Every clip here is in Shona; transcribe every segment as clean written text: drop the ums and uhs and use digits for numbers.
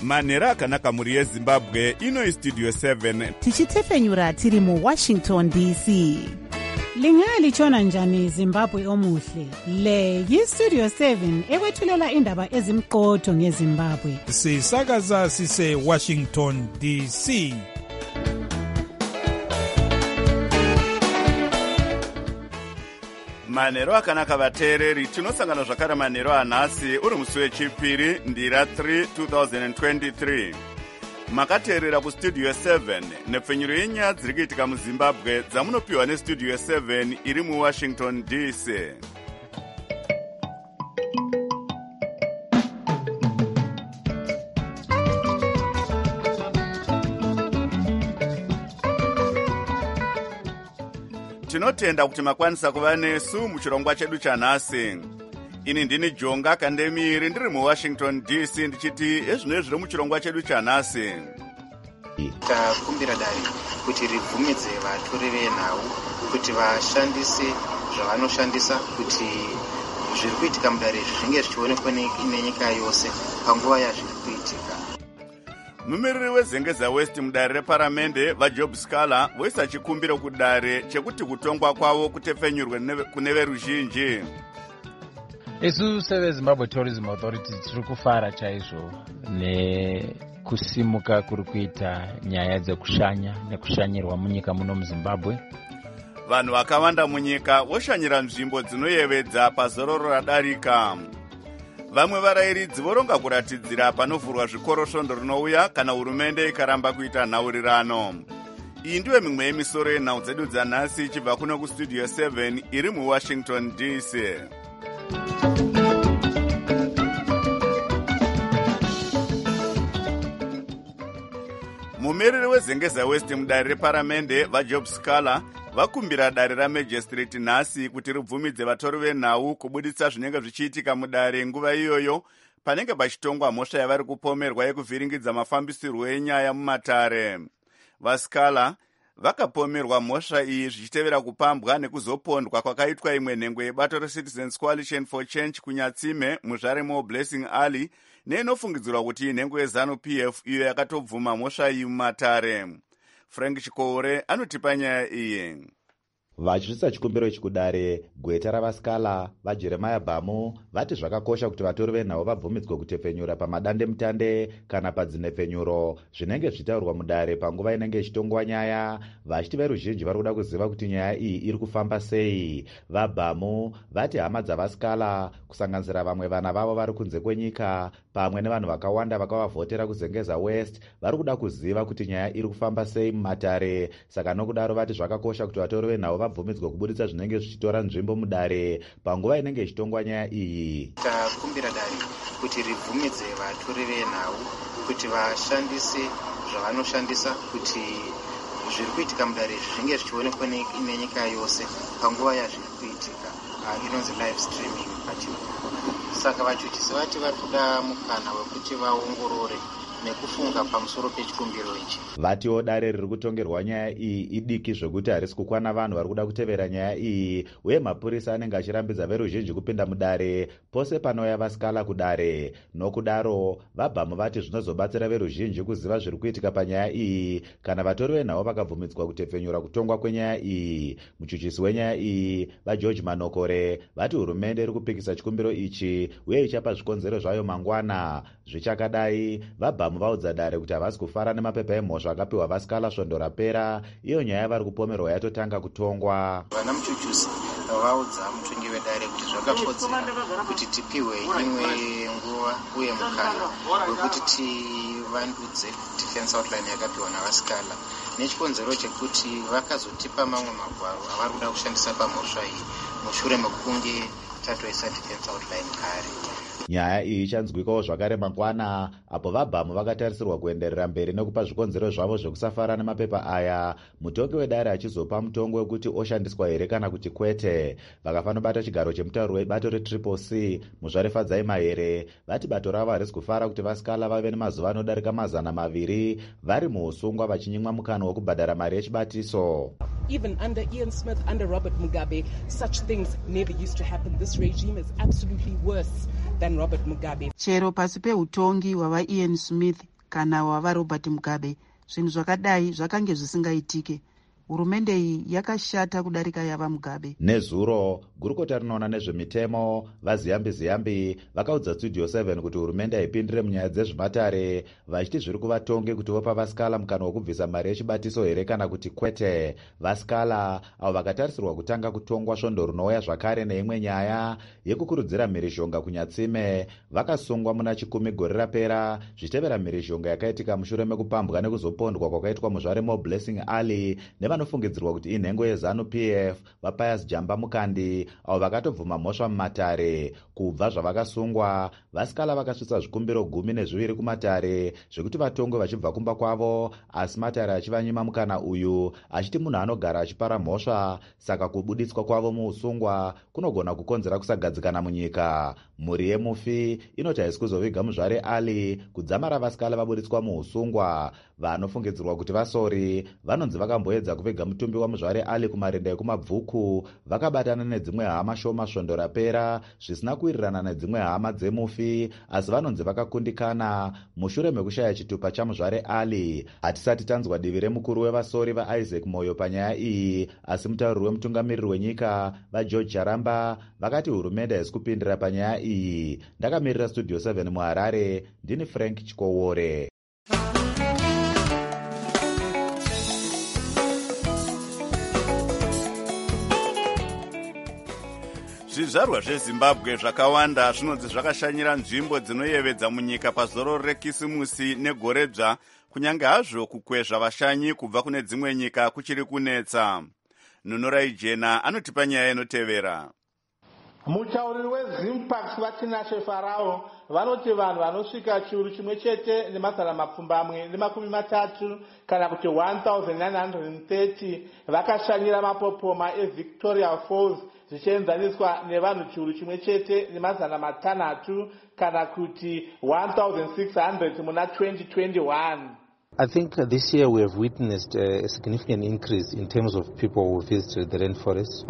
manhero akanaka mhuri yezimbabwe. Ino Studio 7 tichitefenyura tiri muWashington DC. Lingalitshona njani Zimbabwe omuhle? Le yiStudio 7 ekwethulela indaba ezimqotho ngeZimbabwe. Sisakaza sise Washington DC. manhero akanaka vateereri, tinosangana zvakare manhero anhasi uri musi wechipiri ndira 3 2023. makateerera kustudio 7 nepfenyuro yenyaya dziri kuitika muzimbabwe dzamunopiwa nestudio 7 iri muwashington DC. tinotenda kuti makwanisa kuva nesu muchirongwa chedu chanhasi. Ini ndini Jonga Kandemiri ndiri muWashington DC ndichiti ezvino zviri muchirongwa chedu chanhasi. Takumbira dare kuti ribvumidze vatori venhau kuti vashandise zvavanoshandisa kuti zviri kuitika mudare zvinge zvichionekwa nenyika yose panguva yazviri kuitika. Mumiriri weZengeza West mudare reparamende vaJob Scala voisa chikumbiro kudare chekuti kutongwa kwavo kutefenyurwe kune veruzhinji. Isu seveZimbabwe Tourism Authority tiri kufara chaizvo nekusimuka kuri kuita nyaya dzekushanya nekushanyirwa munyika muno muZimbabwe. Vanhu vakawanda munyika voshanyira nzvimbo dzinoyevedza pazororo radarika. Vamwe varayiridzi voronga kuratidzira panovhurwa zvikoro svondo rinouya kana hurumende ikaramba kuita nhaurirano. Iyi ndiyo mimwe yemisoro yenhau dzedu dzanhasi ichibva kuno kustudio 7 iri muWashington DC. Mumiriri weZengeza West mudare reparamende vaJob Scala vakumbira dare raMagistrate nhasi kuti ribvumidze vatori venhau kubuditsa zvinenge zvichiitika mudare nguva iyoyo panenge pachitongwa mhosva yavari kupomerwa yekuvhiringidza mafambisirwo enyaya mumatare. VaScala vakapomerwa mhosva iyi zvichitevera kupambwa nekuzopondwa kwakaitwa imwe nhengo yebato reCitizens Coalition for Change kunyatsime muzvare moBlessing Ali neinofungidzirwa kuti inhengo yeZanu-PF iyo yakatobvuma mhosva iyi mumatare. Frank Chikoure anotipa nyaya iyi. Vachisvitsa chikumbiro ichi kudare, gweta ravaScala vaJeremiah Bhamu vati zvakakosha kuti vatori venhau vabvumidzwe kutefenyura pamadandemutande kana padzinefenyuro zvinenge zvitaurwa mudare panguva inenge ichitongwa nyaya, vachiti veruzhinji vari kuda kuziva kuti nyaya iyi iri kufamba sei. VaBhamu vati hama dzavaScala kusanganisira vamwe vana vavo vari kunze kwenyika pamwe nevanhu vakawanda vakavavhotera kuZengeza West vari kuda kuziva kuti nyaya iri kufamba sei mumatare. Saka nokudaro vati zvakakosha kuti vatori venhau vabvumidzwe kubuditsa zvinenge zvichitora nzvimbo mudare panguva inenge ichitongwa nyaya iyi. Takumbira dare kuti ribvumidze vatori venhau kuti vashandise zvavanoshandisa kuti zviri kuitika mudare zvinge zvichionekwa nenyika yose panguva yazviri kuitika, inonzi live streaming pachirungu. Saka vachuchisi vati vari kuda mukana wekuti vaongorore nekufunga pamusoro pechikumbiro ichi. Vatiwo dare riri kutongerwa nyaya iyi idiki zvokuti harisi kukwana vanhu vari kuda kutevera nyaya iyi, uye mapurisa anenge achirambidza veruzhinji kupinda mudare pose panouya vaScala kudare. Nokudaro vaBhamu vati zvinozobatsira veruzhinji kuziva zviri kuitika panyaya iyi kana vatori venhau vakabvumidzwa kutefenyura kutongwa kwenyaya iyi. Muchuchisi wenyaya iyi vaGeorge Manokore vati hurumende iri kupikisa chikumbiro ichi uye ichapa zvikonzero zvayo mangwana. Zvichakadai vaBhamu vaudza dare kuti havasi kufara nemapepa emhosva akapiwa vaScala svondo rapera, iyo nyaya vari kupomerwa yatotanga kutongwa. Vana muchuchusi vaudza mutongi wedare kuti zvakakodzera kuti tipiwe imwe nguva uye mukana wekuti tivandudze defense outline yakapiwa navaScala nechikonzero chekuti vakazotipa mamwe magwaro avari kuda kushandisa pamhosva iyi mushure mekunge tatoisa defense outline kare. Nyaya iyi ichanzwikawo zvakare mangwana apo vaBhamu vakatarisirwa kuenderera mberi nekupa zvikonzero zvavo zvekusafara nemapepa aya, mutongi wedare achizopa mutongo wekuti oshandiswa here kana kuti kwete. Vakafanobata chigaro chemutauro webato reCCC muzvare Fadzai Mahere vati bato ravo harisi kufara kuti vaScala vave nemazuva anodarika 200 vari muusungwa vachinyimwa mukana wokubhadhara mari yechibatiso. Even under Ian Smith, under Robert Mugabe, such things never used to happen. This regime is absolutely worse than Robert Mugabe. Chero pasi peutongi hwava Ian Smith kana wava Robert Mugabe. Zvinhu zvakadai zvakange zvisingaitike. Hurumende iyi yakashata kudarika yava Mugabe. Nezuro gurukota rinoona nezvemitemo vaziyambi vakaudza Studio 7 kuti hurumende haipindire munyaya dzezvimatare, vachiti zviri kuvatonge kuti vopa vasikala mukana wokubvisa mari yechibatiso here kana kuti kwete. Vasikala avo vakatarisirwa kutanga kutongwa svondo rinouya zvakare neimwe nyaya yekukurudzira mhirizhonga kunyatsime vakasungwa muna chikumi gore rapera zvichitevera mhirizhonga yakaitika mushure mekupambwa nekuzopondwa kwakaitwa muzvare Blessing Ali nevanofungidzirwa kuti inhengo yeZANU-PF vaPius Jamba Mukandi avo vakatobvuma mhosva mumatare. Kubva zvavakasungwa, vasikala vakasvitsa zvikumbiro 12 kumatare zvekuti vatongwe vachibva kumba kwavo, asi matare achivanyima mukana uyu achiti munhu anogara achipara mhosva, saka kubuditswa kwavo muusungwa kunogona kukonzera kusagadzikana munyika. Mhuri yemufi inoti haisi kuzoviga muzvare Ali kudzamara vasikala vabuditswa muusungwa. Vanofungidzirwa kuti vasori vanonzi vakamboedza kuviga mutumbi wamuzvare Ali kumarinda ekumabvuku, vakabatana nedzimwe hama shoma svondo rapera zvisina kuwirirana nedzimwe hama dzemufi, asi vanonzi vakakundikana mushure mekushaya chitupa chamuzvare Ali. Hatisati tanzwa divi remukuru wevasori vaIsaac Moyo panyaya iyi, asi mutauriri wemutungamiriri wenyika vaGeorge Charamba vakati hurumende haisi kupindira panyaya iyi. Ndakamirira Studio 7 muHarare, ndini Frank Chikowore. Zvizvarwa zveZimbabwe zvakawanda zvinonzi zvakashanyira nzvimbo dzinoyevedza munyika pazororo rekisimusi negoredzva, kunyange hazvo kukwezva vashanyi kubva kune dzimwe nyika kuchiri kunetsa. Nunorai Jena anotipa nyaya inotevera. Mutauriri weZimpact vaTinashe Farao vanoti vanhu vanosvika chiuru chimwe chete nemazana mapfumbamwe nemakumi matatu kana kuti 1930 vakashanyira mapopoma eVictoria Falls zvichienzaniswa nevanhu chiuru chimwe chete nemazana matanhatu kana kuti 1600 muna 2021. I think this year we have witnessed a significant increase in terms of people who visited the rainforest.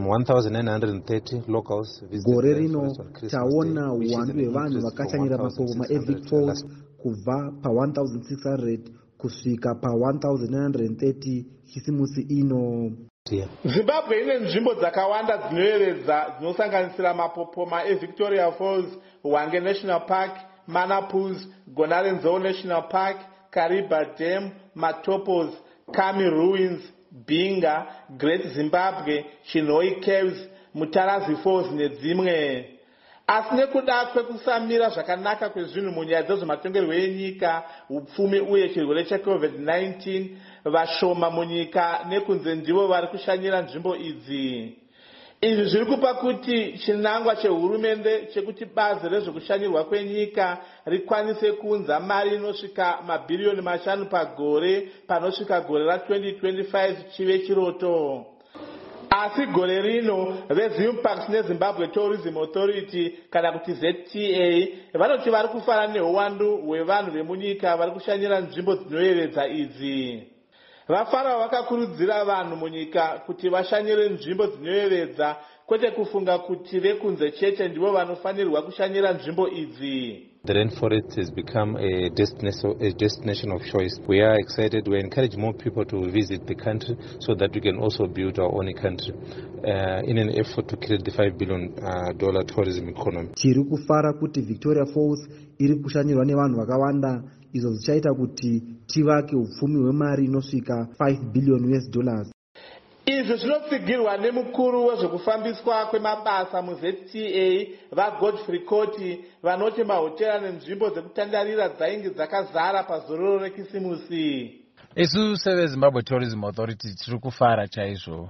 1,930 locals visited gore the rino rainforest on Christmas taona Day, which is an uwandu hwevanhu increase vakashanyira from mapopoma 1,600 eVic Falls last kubva pa1600 kusvika pa1930 chisimusi ino. Zimbabwe ine nzvimbo dzakawanda dzinoyevedza dzinosanganisira mapopoma eVictoria Falls, Hwange National Park, Manapus, Gonarenzou National Park, Kariba Dam, Matopos, Kami Ruins, Binga, Great Zimbabwe, Chinoi Caves, Mutarazi Falls nedzimwe. Asi nekuda kwekusamira zvakanaka kwezvinhu munyaya dzezvematongerwo enyika, upfumi uye chirwere cheCovid-19, vashoma munyika nekunze ndivo vari kushanyira nzvimbo idzi. Izvi zviri kupa kuti chinangwa chehurumende chekuti bazi rezvekushanyirwa kwenyika rikwanise kuunza mari inosvika mabhiriyoni 5 pagore panosvika gore ra2025 chive chiroto. Asi gore rino veZimpact neZimbabwe Tourism Authority kana kuti ZTA vanoti vari kufara neuwandu hwevanhu vemunyika vari kushanyira nzvimbo dzinoyevedza idzi. Vafarao vakakurudzira vanhu munyika kuti vashanyire nzvimbo dzinoyevedza, kwete kufunga kuti vekunze chete ndivo vanofanirwa kushanyira nzvimbo idzi. The rainforest has become a destination of choice. We are excited. We encourage more people to visit the country so that we can also build our own country in an effort to create the $5 billion tourism economy. Tiri kufara kuti Victoria Falls iri kushanyirwa nevanhu vakawanda, izvo zvichaita kuti tivake upfumi hwemari inosvika $5 billion. Izvi zvinotsigirwa nemukuru wezvekufambiswa kwemabasa muZTA vaGodfrey Koti vanoti mahotera nenzvimbo dzekutandarira dzainge dzakazara pazororo rekisimusi. Isu seveZimbabwe Tourism Authority tiri kufara chaizvo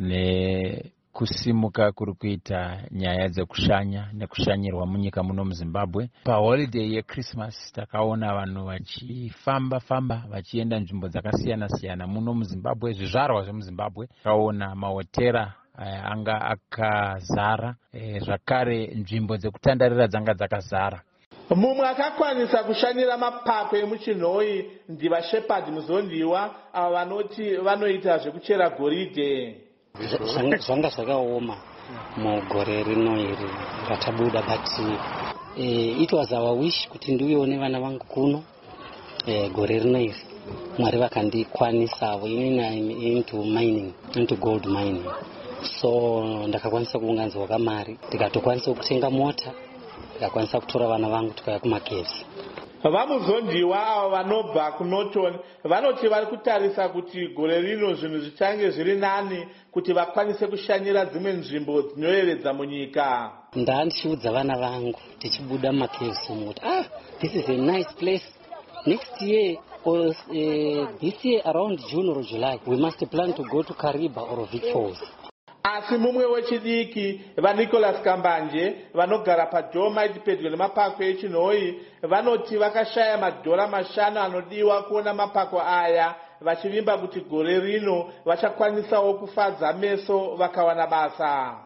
nekusimuka kuri kuita nyaya dzekushanya nekushanyirwa munyika muno muZimbabwe. Paholiday yeChristmas takaona vanhu vachifamba vachienda nzvimbo dzakasiyana-siyana muno muZimbabwe, zvizvarwa zvemuZimbabwe. Takaona mahotera anga akazara, zvakare nzvimbo dzekutandarira dzanga dzakazara. Mumwe akakwanisa kushanyira mapako emuchinhoi ndivaShepherd Muzondiwa ava vanoti vanoita zvekuchera goridhe. Zvanga zvakaoma mugore rino iri ratabuda, but it was our wish kuti ndiuyewo nevana vangu kuno gore rino iri Mwari vakandikwanisawo. Inini I'm into mining, into gold mining. So ndakakwanisa kuunganidzwa kamari ndikatokwanisa kutenga mota, ndikakwanisa kutora vana vangu tikauya kumakeves. Vamuzondiwa avo vanobva kuNorton vanoti vari kutarisa kuti gore rino zvinhu zvichange zviri nani kuti vakwanise kushanyira dzimwe nzvimbo dzinoyevedza munyika. Ndichiudza vana vangu tichibuda mumakeves kuti this is a nice place. Next year or this year around June or July we must plan to go to Kariba or Vic Falls. Asi mumwe wechidiki vaNicholas Kambanje vanogara paDolomite pedyo nemapako eChinhoyi vanoti vakashaya madhora 5 anodiwa kuona mapako aya, vachivimba kuti gore rino vachakwanisawo kufadza meso vakawana basa.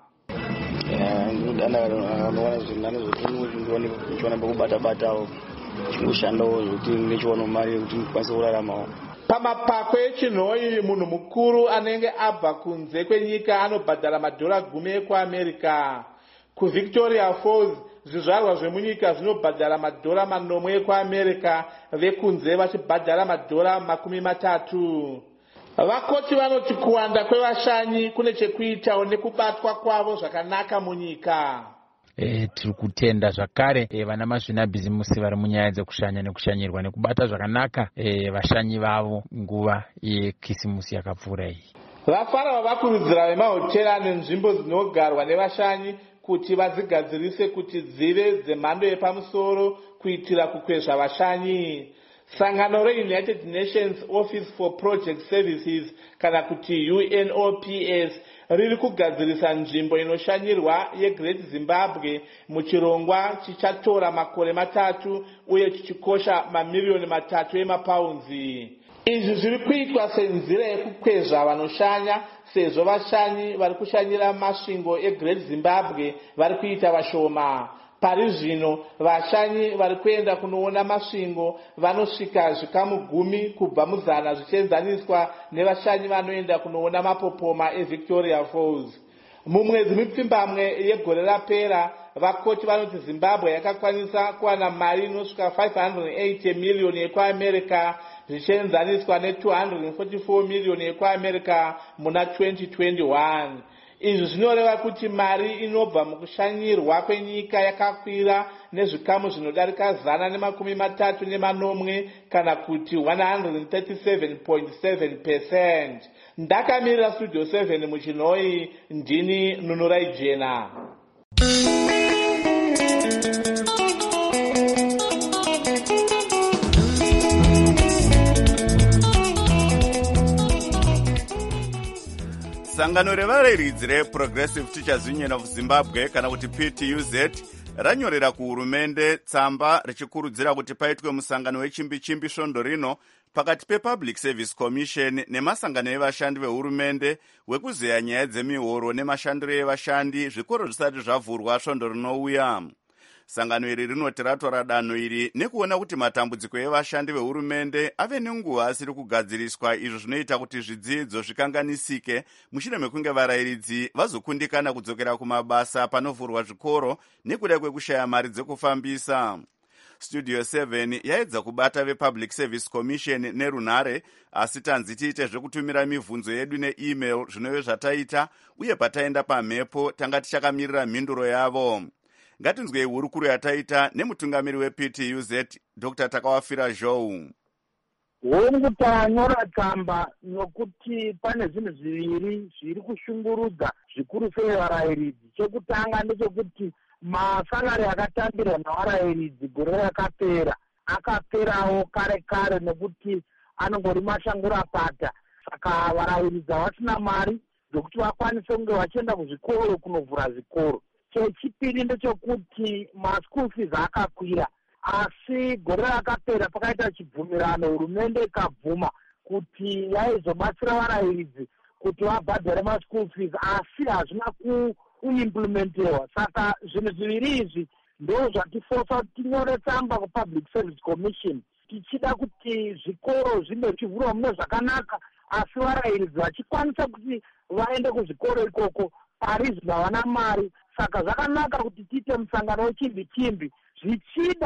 Ndinoona zvinhu zvokuti kubata-batawo chingoshandawo zvokuti nechiwana mari yekuti ndikwanise kuraramawo. Pamapako eChinhoyi munhu mukuru anenge abva kunze kwenyika anobhadhara madhora 10 ekuAmerica. KuVictoria Falls zvizvarwa zvemunyika zvinobhadhara madhora 9 ekuAmerica, vekunze vachibhadhara madhora 30. Vakoti vanoti kuwanda kwevashanyi kune chekuitawo nekubatwa kwavo zvakanaka munyika. Tiri kutenda zvakare vana mazvinabhizimusi vari munyaya dzekushanya nekushanyirwa nekubata zvakanaka vashanyi vavo nguva yekisimusi yakapfuura iyi. Vafara vakurudzira vemahotera ane nzvimbo dzinogarwa nevashanyi kuti vadzigadzirise kuti dzive dzemhando yepamusoro kuitira kukwezva vashanyi. Sangano reUnited Nations Office for Project Services kana kuti UNOPS riri kugadzirisa nzvimbo inoshanyirwa yeGreat Zimbabwe muchirongwa chichatora makore 3 uye chichikosha mamiliyoni 3 emapaunzi. Izvi zviri kuitwa senzira yekukwezva vanoshanya sezvo vashanyi vari kushanyira masvingo eGreat Zimbabwe vari kuita vashoma. Pari zvino vashanyi vari kuenda kunoona masvingo vanosvika zvikamu 10 kubva muzana zvichienzaniswa nevashanyi vanoenda kunoona mapopoma eVictoria Falls. Mumwedzi mipfumbamwe yegore rapera vakoti vanoti Zimbabwe yakakwanisa kuwana mari inosvika 580 miliyoni ekuAmerica zvichienzaniswa ne244 miliyoni ekuAmerica muna 2021. Izvi zvinoreva kuti mari inobva mukushanyirwa kwenyika yakakwira nezvikamu zvinodarika 138 kana kuti 137.7%. Ndakamirira Studio 7 muChinhoyi, ndini Nunurai Jena. Sangano revareridzi reProgressive Teachers Union of Zimbabwe kana kuti PTUZ ranyorera kuhurumende tsamba richikurudzira kuti paitwe musangano wechimbi-chimbi svondo rino pakati pePublic Service Commission nemasangano evashandi vehurumende wekuzeya nyaya dzemihoro nemashandiro evashandi zvikoro zvisati zvavhurwa svondo rinouya. Sangano iri rinoti ratora danho iri nekuona kuti matambudziko evashandi vehurumende ave nenguva asiri kugadziriswa, izvo zvinoita kuti zvidzidzo zvikanganisike mushure mekunge varayiridzi vazokundikana kudzokera kumabasa panovhurwa zvikoro nekuda kwekushaya mari dzekufambisa. Studio 7 yaedza kubata vePublic Service Commission nerunhare, asi tanzi tiite zvekutumira mibvunzo yedu neemail zvinove zvataita, uye pataenda pamhepo tanga tichakamirira mhinduro yavo. Ngatinzwei hurukuro yataita nemutungamiri wePTUZ Dr. Takawafira Zhou. Hongu tanyora tsamba nokuti pane zvinhu zviviri zviri kushungurudza zvikuru sei varayiridzi. Chekutanga ndechekuti masalari akatambirwa navarayiridzi gore rakapera akaperawo kare nekuti anongori mashangura pata. Saka varayiridzi havasina mari dzokuti vakwanise kunge vachienda kuzvikoro kunovhura zvikoro. Chechipiri ndechekuti maschool fees akakwira, asi gore rakapera pakaita chibvumirano, hurumende ikabvuma kuti yaizobatsira varayiridzi kuti vabhadhare maschool fees, asi hazvina kuimplementewa. Saka zvinhu zviviri izvi ndo zvatifosa kuti tinyore tsamba kuPublic Service Commission tichida kuti zvikoro zvinge zvichivhurwa mune zvakanaka, asi varayiridzi vachikwanisa kuti vaende kuzvikoro ikoko pari zvino havana mari. Saka zvakanaka kuti tiite musangano wechimbi-chimbi zvichida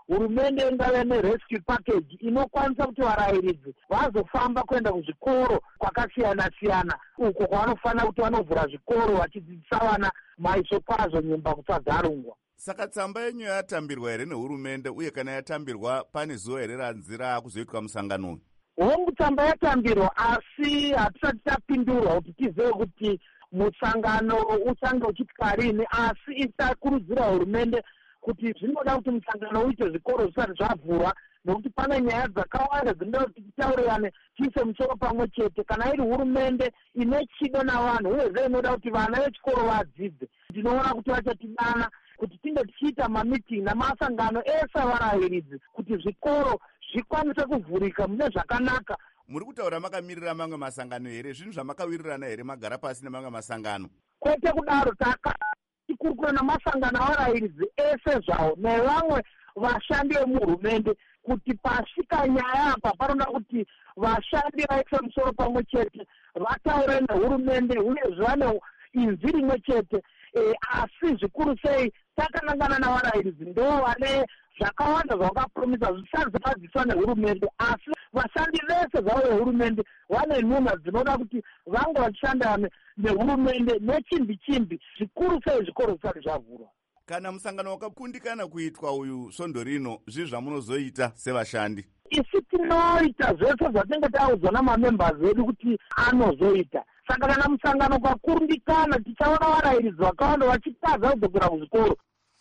hurumende ingave nerescue package inokwanisa kuti varayiridzi vazofamba kuenda kuzvikoro kwakasiyana-siyana uko kwavanofanira kuti vanovhura zvikoro vachidzidzisa vana maiso kwazvo nyumba kusagarungwa. Saka tsamba yenyu yatambirwa here nehurumende, uye kana yatambirwa pane zuva here ranzira kuzoitwa musangano uyu? Hongu tsamba yatambirwa, asi hatisati tapindurwa kuti tizive kuti musangano uchange uchitwa rini, asi isakurudzira hurumende kuti zvinoda kuti musangano uite zvikoro zvisati zvavhurwa, nokuti pane nyaya dzakawanda dzinoda kuti titaurirane tiise musoro pamwe chete. Kana iri hurumende ine chido navanhu uyezve inoda kuti vana vechikoro vadzidze, ndinoona kuti vachatidana kuti tinge tichiita mamiting namasangano ese avarayiridzi kuti zvikoro zvikwanise kuvhurika mune zvakanaka. Muri kutaura makamirira mamwe masangano here? Zvinhu zvamakawirirana here magara pasi nemamwe masangano? Kwete kudaro, takakurukura namasangano avarayiridzi ese zvawo nevamwe vashandi vemuhurumende kuti pasvika nyaya apa panoda kuti vashandi vaise musoro pamwe chete vataure nehurumende uyezve vane inzwi rimwe chete. Asi zvikuru sei takanangana navarayiridzi ndo vane zvakawanda zvavakapromisa zvisati zvakadziswa nehurumende, asi vashandi vese zvavo vehurumende vane nhunha dzinoda kuti vange vachishanda nehurumende nechimbi zvikuru sei zvikoro zvisati zvavhurwa. Kana musangano wakakundikana kuitwa uyu svondo rino, zvii zvamunozoita sevashandi? Isi tinoita zvese zvatinenge taudzwa namamembers edu kuti anozoita. Saka kana musangano ukakurundikana tichaona varayiridzi vakawanda vachikaza kudzokera kuzvikoro.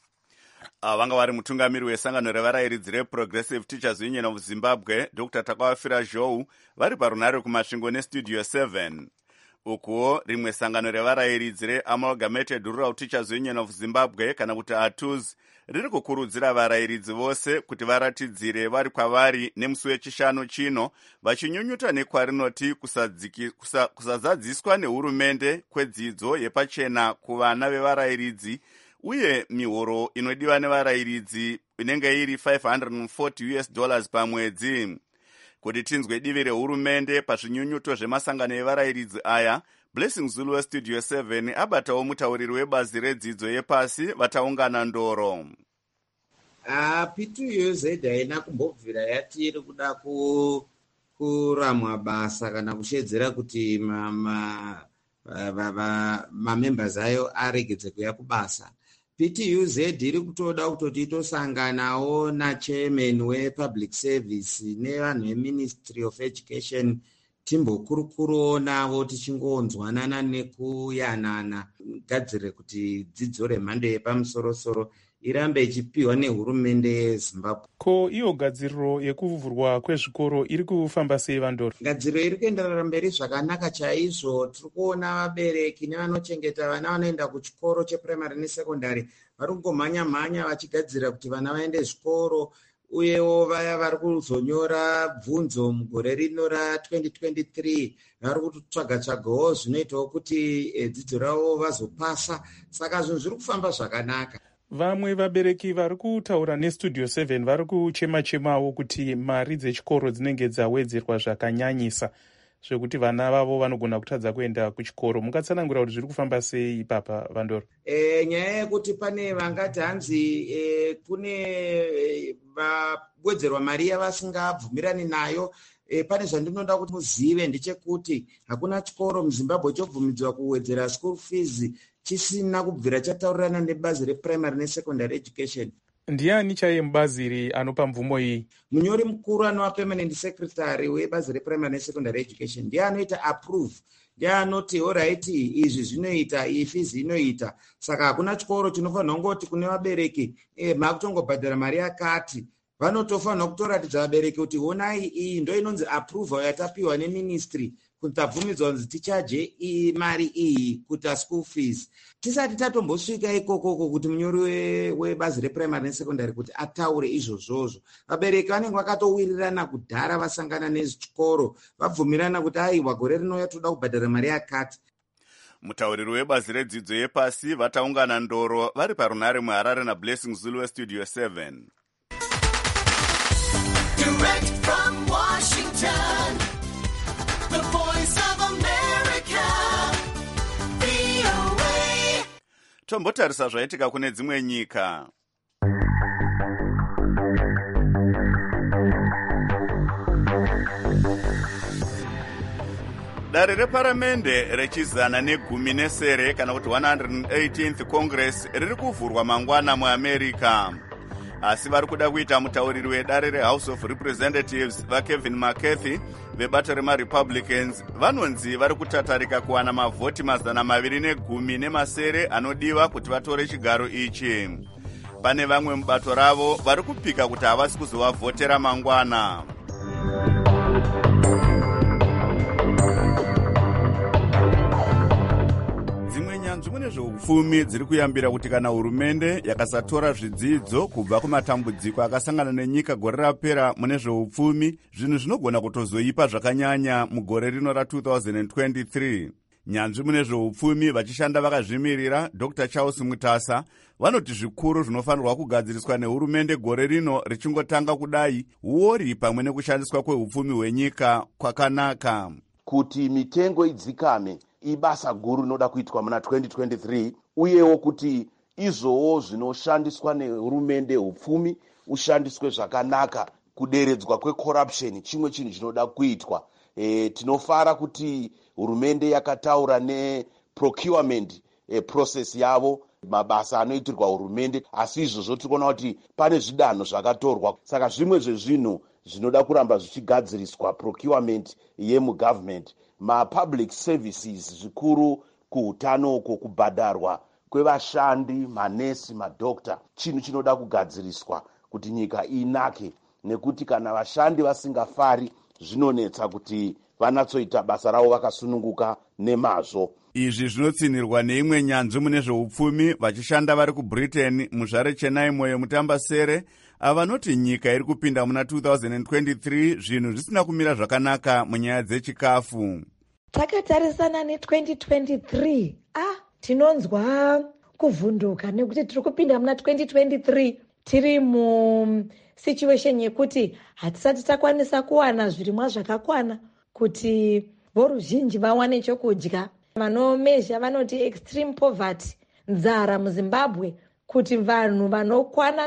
Vanga vari mutungamiri wesangano revarayiridzi reProgressive Teachers Union of Zimbabwe, Dr. Takawafira Zhou, vari parunare kumasvingo nestudio 7. Ukuwo rimwe sangano revarayiridzi reAmalgamated Rural Teachers Union of Zimbabwe, kana kuti ATUZ, riri kukurudzira varayiridzi vose kuti varatidzire vari kwavari nemusi wechishanu chino, vachinyunyuta nekwarinoti kusazadziswa nehurumende kwedzidzo yepachena kuvana vevarayiridzi, uye mihoro inodiwa nevarayiridzi inenge iri $540 pamwedzi. Kuti tinzwe divi rehurumende pazvinyunyuto zvemasangano evarayiridzi aya, Blessing Zulu westudio 7 abatawo mutauriri webazi redzidzo yepasi vataungana ndoro. P2UZ haina kumbobvira yati iri kuda kuramwa basa kana kushedzera kuti mamembers ayo aregedze kuya kubasa. PTUZ iri kutoda kutoti itosanganawo nachairman wepublic service nevanhu veministry of education timbokurukuru navo tichingonzwanana nekuyanana gadzire kuti dzidzo remhando yepamusorosoro irambe ichipiwa nehurumende yeZimbabwe. Ko iyo gadziriro yekuvhurwa kwezvikoro iri kufamba sei Vandoro? Gadziriro iri kuenderera mberi zvakanaka chaizvo. Tiri kuona vabereki nevanochengeta vana vanoenda kuchikoro cheprimary nesekondari vari kungomhanya-mhanya vachigadzira kuti vana vaende zvikoro, uyewo vaya vari kuzonyora bvunzo mugore rino ra2023 vari kutsvaga-tsvagawo zvinoitawo kuti dzidzo ravo vazopasa. Saka zvinhu zviri kufamba zvakanaka. Vamwe vabereki vari kutaura nestudio 7 vari kuchema-chemawo kuti mari dzechikoro dzinenge dzawedzerwa zvakanyanyisa zvekuti vana vavo vanogona kutadza kuenda kuchikoro. Mungatsanangura kuti zviri kufamba sei ipapa Vandoro? Nyaya yekuti pane vangati hanzi kune vawedzerwa mari yavasingabvumirani nayo. Pane zvandinoda kuti muzive ndechekuti hakuna chikoro muZimbabwe chobvumidzwa kuwedzera school fees chisina kubvira chataurirana nebazi reprimary nesecondary education. Ndiani chaiye mubazi iri anopa mvumo iyi? Munyori mukuru anova permanent secretary webazi reprimary nesecondary education ndiye anoita approve, ndiye anoti alright izvi zvinoita, iyi fees inoita. Saka hakuna chikoro chinofanira kungoti kune vabereki makutongobhadhara mari yakati. Vanotofanira kutoratidza vabereki kuti honai iyi ndo inonzi approval yatapiwa neministry kuti tabvumidzwa kunzi tichaje mari iyi kuita school fees. Tisati tatombosvika ikokoko kuti munyori webazi reprimary nesecondary kuti ataure izvozvozvo. Vabereki vanenge vakatowirirana kudhara vasangana nezvichikoro vabvumirana kuti aiwa gore rinouya toda kubhadhara mari yakati. Mutauriri webazi redzidzo yepasi vataungana ndoro vari parunare muHarare naBlessing Zulu westudio 7. Direct from Washington, the voice of America, VOA. Tombotarisa zvaitika kune dzimwe nyika. Dare reparamende rechizana negumi nesere kana kuti 118th Congress riri kuvhurwa mangwana muAmerica. Asi vari kuda kuita mutauriri wedare reHouse of Representatives vaKevin McCarthy vebato remaRepublicans vanonzi vari kutatarika kuwana mavhoti 210 anodiwa kuti vatore chigaro ichi. Pane vamwe mubato ravo vari kupika kuti havasi kuzovavhotera mangwana. Dzimwe zveupfumi dziri kuyambira kuti kana hurumende yakasatora zvidzidzo kubva kumatambudziko akasangana nenyika gore rapera mune zveupfumi, zvinhu zvinogona kutozoipa zvakanyanya mugore rino ra2023. Nyanzvi mune zveupfumi vachishanda vakazvimirira Dr. Charles Mutasa vanoti zvikuru zvinofanirwa kugadziriswa nehurumende gore rino richingotanga kudai uori pamwe nekushandiswa kweupfumi hwenyika kwakanaka. Kuti mitengo idzikame ibasa guru rinoda kuitwa muna 2023, uyewo kuti izvowo zvinoshandiswa nehurumende upfumi ushandiswe zvakanaka. Kuderedzwa kwecorruption chimwe chinhu chinoda kuitwa. Tinofara kuti hurumende yakataura neprocurement process yavo, mabasa anoitirwa hurumende, asi izvozvo tikuona kuti pane zvidanho zvakatorwa. Saka zvimwe zvezvinhu zvinoda kuramba zvichigadziriswa procurement yemugovernment. Ma-public services zvikuru kuhutano uko, kubhadharwa kwevashandi, manesi, madokta, chinhu chinoda kugadziriswa kuti nyika inake, nekuti kana vashandi vasingafari zvinonetsa kuti vanatsoita basa ravo vakasununguka nemazvo. Izvi zvinotsinirwa neimwe nyanzvi mune zveupfumi vachishanda vari kuBritain, muzvare Chenai Moyo Mutambasere, avanoti nyika iri kupinda muna 2023 zvinhu zvisina kumira zvakanaka munyaya dzechikafu. Takatarisana ne2023 tinonzwa kuvhunduka nekuti tiri kupinda muna 2023 tiri musituation yekuti hatisati takwanisa kuwana zvirimwa zvakakwana kuti voruzhinji vawane chokudya. Vanomezha vanoti extreme poverty, nzara muZimbabwe, kuti vanhu vanokwana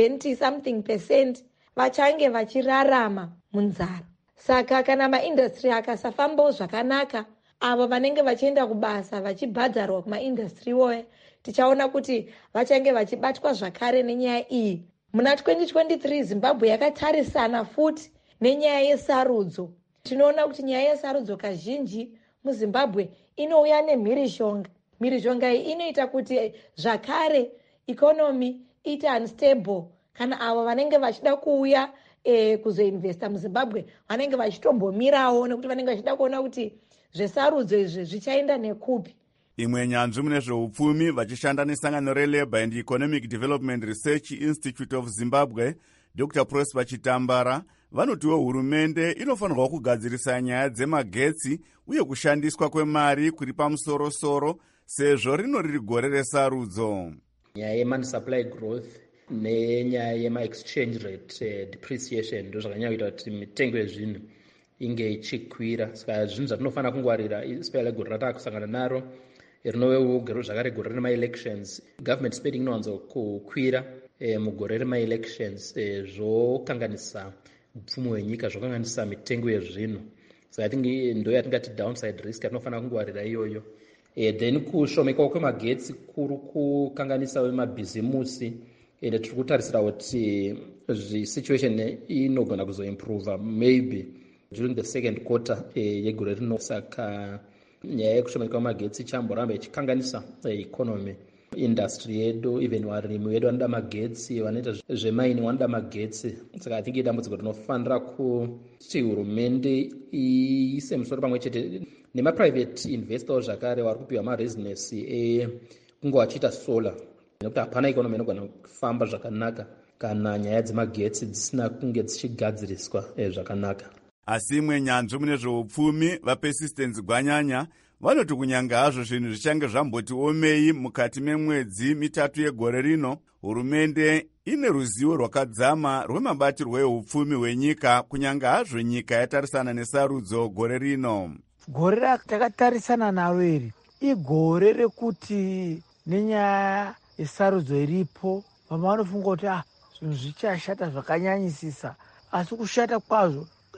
70% vachange vachirarama munzara. Saka kana maindustry akasafambawo zvakanaka, avo vanenge vachienda kubasa vachibhadharwa kumaindustry woye, tichaona kuti vachange vachibatwa zvakare nenyaya iyi. Muna 2023 Zimbabwe yakatarisana futi nenyaya yesarudzo. Tinoona kuti nyaya yesarudzo kazhinji muZimbabwe inouya nemhirishonga. Mhirishonga iyi inoita kuti zvakare economy ite unstable kana avo vanenge vachida kuuya kuzoinvesta muZimbabwe vanenge vachitombomirawo nekuti vanenge vachida kuona kuti zvesarudzo izvi zvichaenda nekupi. Imwe nyanzvi mune zveupfumi vachishanda nesangano reLabour and Economic Development Research Institute of Zimbabwe, Dr. Prosper Chitambara, vanotiwo hurumende inofanirwa kugadzirisa nyaya dzemagetsi uye kushandiswa kwemari kuri pamusoro-soro sezvo rino riri gore resarudzo. Nyaya yemoney supply growth nenyaya yema-exchange rate depreciation ndo zvakanyanya kuita kuti mitengo yezvinhu inge ichikwira. Saka zvinhu zvatinofanira kungwarira especially gore ratakusangana naro rinogero zvakare gore rema-elections. Government spending inowanzo kukwira mugore rema-elections zvokanganisa upfumi hwenyika, zvokanganisa mitengo yezvinhu. So I think ndo yatingati downside risk yatinofanira kungwarira iyoyo. Then kushomekawo kwemagetsi kuri kukanganisa wemabhizimusi, ende tiri kutarisira kuti situation inogona kuzoimprove maybe during the second quarter yegore rino. Saka nyaya yekushomeka kwemagetsi chamboramba ichikanganisa economy. Industry yedu, even varimi vedu vanoda magetsi, vanoita zvemaini vanoda magetsi. Saka I think idambudziko rinofanira kuti hurumende iise musoro pamwe chete nemaprivate investor zvakare vari kupiwa maresiness kunge vachiita solar, nekuti hapana ikonomi inogona kufamba zvakanaka kana nyaya dzemagetsi dzisina kunge dzichigadziriswa zvakanaka. Asi imwe nyanzvi mune zveupfumi vaPersistence Gwanyanya vanoti kunyanga hazvo zvinhu zvichange zvamboti omei mukati memwedzi mitatu yegore rino, hurumende ine ruzivo rwakadzama rwemabatirwo eupfumi hwenyika kunyanga hazvo nyika yatarisana nesarudzo gore rino. Gore ratakatarisa naro iri igore rekuti nenyaya yesarudzo iripo vamwe vanofunga kuti zvinhu zvichashata zvakanyanyisisa, asi kushata kwazvo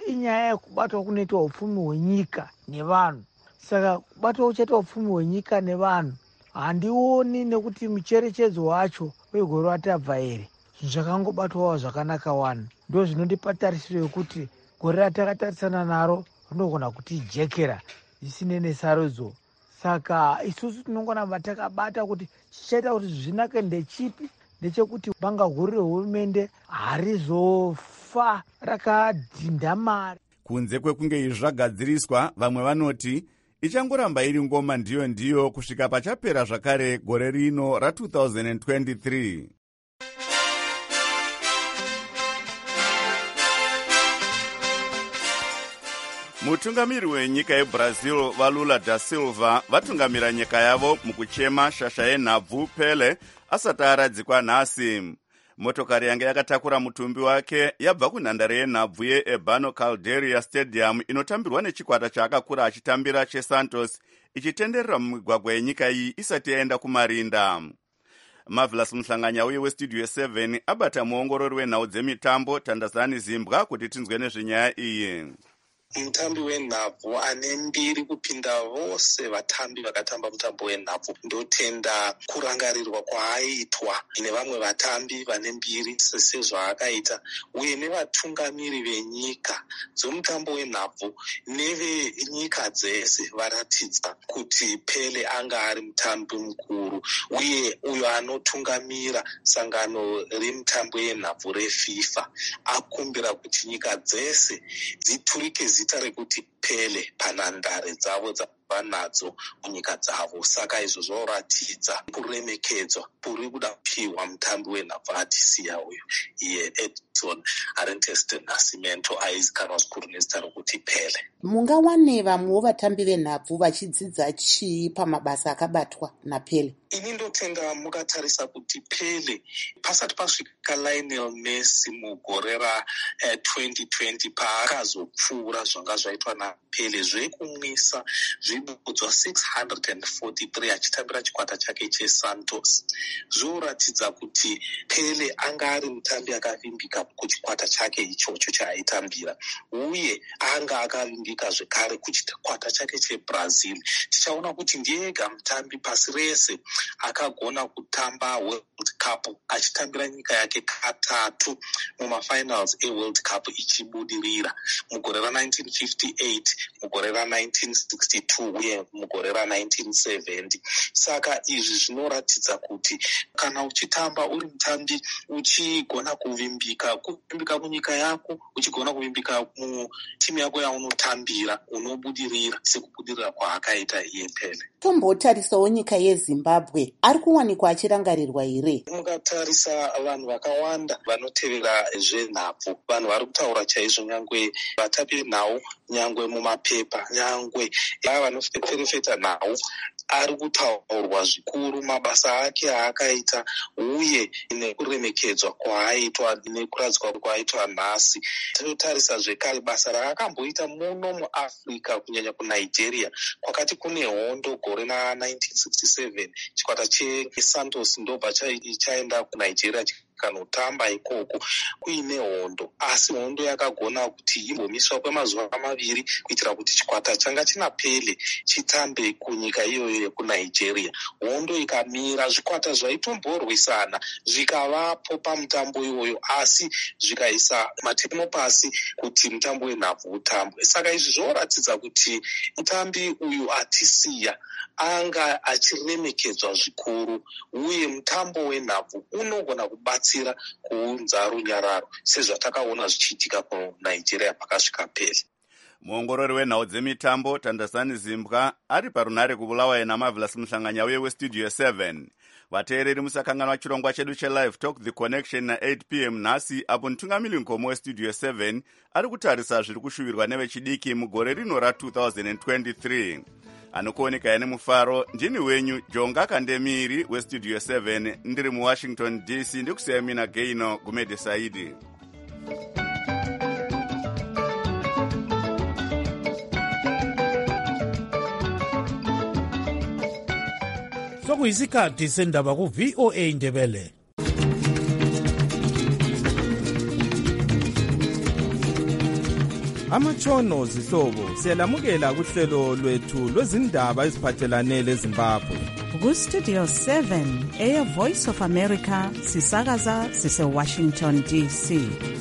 inyaya yekubatwa kunoitwa upfumi hwenyika nevanhu. Saka kubatwa kuchaitwa upfumi hwenyika nevanhu handioni, nekuti mucherechedzo wacho wegore ratabva here zvakangobatwawo zvakanaka wani. Ndo zvinondipa tarisiro yekuti gore ratakatarisana naro rinogona kutijekera zvisine nesarudzo. Saka isusu tinongoramba takabata kuti chichaita kuti zvinake ndechipi, ndechekuti banga guru rehurumende harizofa rakadhindamara. Kunze kwekunge izvi zvagadziriswa, vamwe vanoti ichangoramba iri ngoma ndiyo kusvika pachapera zvakare gore rino ra2023. Mutungamiri wenyika yeBrazil vaLula da Silva vatungamira nyika yavo mukuchema shasha yenhabvu Pele asati aradzikwa nhasi. Motokari yange yakatakura mutumbi wake yabva kunhandare yenhabvu yeEbano Calderia Stadium inotambirwa nechikwata chaakakura achitambira cheSantos ichitenderera mumigwagwa yenyika iyi isati yaenda kumarinda. Marvelous Muhlanganya uye westudio 7 abata muongorori wenhau dzemitambo Tandazani Zimbwa kuti tinzwe nezvenyaya iyi. Mutambi wenhabvu ane mbiri kupinda vose vatambi vakatamba mutambo wenhabvu ndotenda kurangarirwa kwaaitwa nevamwe vatambi vane mbiri sezvaakaita, uye nevatungamiri venyika dzomutambo wenhabvu nevenyika dzese varatidza kuti Pele anga ari mutambi mukuru, uye uyo anotungamira sangano remutambo yenhabvu reFIFA akumbira kuti nyika dzese dziturike zita rekuti Pele panhandare dzavo dzavanadzo munyika dzavo. Saka izvo zvoratidza kuremekedzwa kuri kuda kupiwa mutambi wenhabvu atisiya uyu iye Edson Arantes de Nascimento aizikanwa zvikuru nezita rokuti Pele. Mungawane vamwewo vatambi venhabvu vachidzidza chii pamabasa akabatwa naPele? Ini ndotenda mukatarisa kuti Pele pasati pasvika Lionel Messi mugore ra2020 paakazopfuura zvanga zvaitwa naPele zvekumwisa zvibudzwa 643 achitambira chikwata chake cheSantos, zvoratidza kuti Pele anga ari mutambi akavimbika kuchikwata chake ichocho chaaitambira, uye anga akavimbika zvekare kuchikwata chake cheBrazil. Tichaona kuti ndiyega mutambi pasi rese akagona kutamba World Cup achitambira nyika yake katatu mumafinals eWorld Cup ichibudirira mugore ra1958, mugore ra1962 uye mugore ra1970. Saka izvi zvinoratidza kuti kana uchitamba uri mutambi uchigona kuvimbika munyika yako, uchigona kuvimbika mutimu yako yaunotambira, unobudirira sekubudirira kwaakaita iye Pele. Tombotarisawo nyika yeZimbabwe, ari kuwanikwa achirangarirwa here? Mukatarisa vanhu vakawanda vanotevera zvenhabvu, vanhu vari kutaura chaizvo, nyangwe vatambi venhau, nyangwe mumapepa, nyangwe vanoferefeta nhau, ari kutaurwa zvikuru mabasa ake aakaita uye nekuremekedzwa kwaaitwa nekuradzwa kwaaitwa nhasi. Tinotarisa zvekare basa raakamboita muno muAfrica, kunyanya kuNigeria, kwakati kune hondo gore ra1967 chikwata cheSantos ndobva chaenda kuNigeria kanotamba ikoko kuine hondo, asi hondo yakagona kuti imbomiswa kwemazuva maviri kuitira kuti chikwata changa china Pele chitambe kunyika iyoyo yekuNigeria. Hondo ikamira, zvikwata zvaitomborwisana zvikavapo pamutambo iyoyo, asi zvikaisa matemo pasi kuti mutambo wenhabvu utambwe. Saka izvi zvoratidza kuti mutambi uyu atisiya anga achiremekedzwa zvikuru, uye mutambo wenhabvu unogona kubatsira kuunza runyararo sezvatakaona zvichiitika kuNigeria pakasvika Pele. Muongorori wenhau dzemitambo Tandazani Zimbwa ari parunhare kubulawayo naMarvelous Muhlanganya uye westudio 7. Vateereri musakanganwa chirongwa chedu cheLive Talk The Connection na8 p.m. nhasi, apo mutungamiri nkomo westudio 7 ari kutarisa zviri kushuvirwa nevechidiki mugore rino ra2023. Anokuoneka ene mufaro, ndini wenyu Jonga Kandemiri westudio 7, ndiri muWashington DC, ndikusiya mina Gaino Gumede Saidi. Sokuyisikhathi sendaba ku-VOA Ndebele. amatshono zihlobo siyalamukela kuhlelo lwethu lwezindaba eziphathelane leZimbabwe. Ku-Studio 7 Air Voice of America sisakaza sise-Washington DC.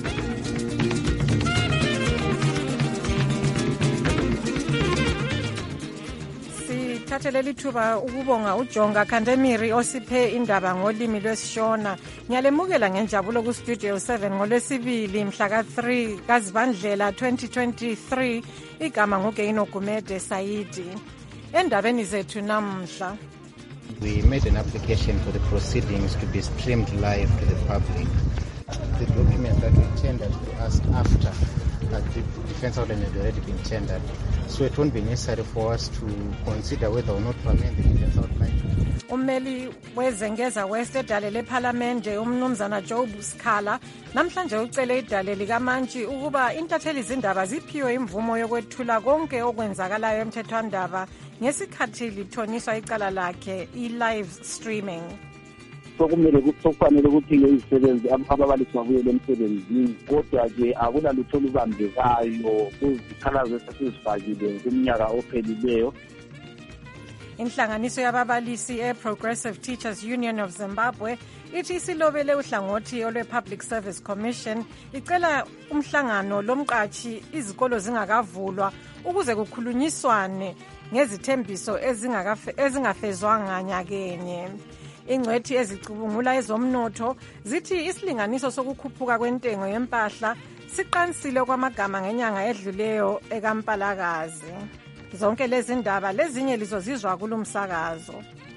Thatheleli thuba ukubonga uJonga Khandemiri osiphe indaba ngolimi lwesiShona. Ngiyalemukela ngenjabulo ku-Studio 7 ngolwesibili mhla ka-3 kaZibandlela 2023. Igama nguGeino Gumede Saidi. Endabeni zethu namhla. We made an application for the proceedings to be streamed live to the public. The documents that we tendered to us after the defense outline had already been tendered. So it won't be necessary for us to consider whether or not to amend the defense outline. Ummeli wezengeza West edale leParliamente umnumzana Job Sikhala namhlanje ucele idale likaMantshi ukuba intatheli izindaba ziphiwe imvumo yokwethula konke okwenzakalayo emthethwandaba ngesikhathi lithoniswa icala lakhe i-live streaming. Sokufanele ukuthi-ke izisebenzi ababalisi babuyele emsebenzini, kodwa-ke akulalutho olubambekayo kuzikhalazo esesizifakile kumnyaka ophelileyo. Inhlanganiso yababalisi e-Progressive Teachers Union of Zimbabwe ithi isilobele uhlangothi olwe-Public Service Commission icela umhlangano lomqashi izikolo zingakavulwa ukuze kukhulunyiswane ngezithembiso ezingafezwanga nyakenye. Ingcwethi ezicubungula ezomnotho zithi isilinganiso sokukhuphuka kwentengo yempahla siqansile kwamagama ngenyanga edluleyo ekaMpalakazi. Zonke lezi ndaba lezinye lizozizwa kulumsakazo.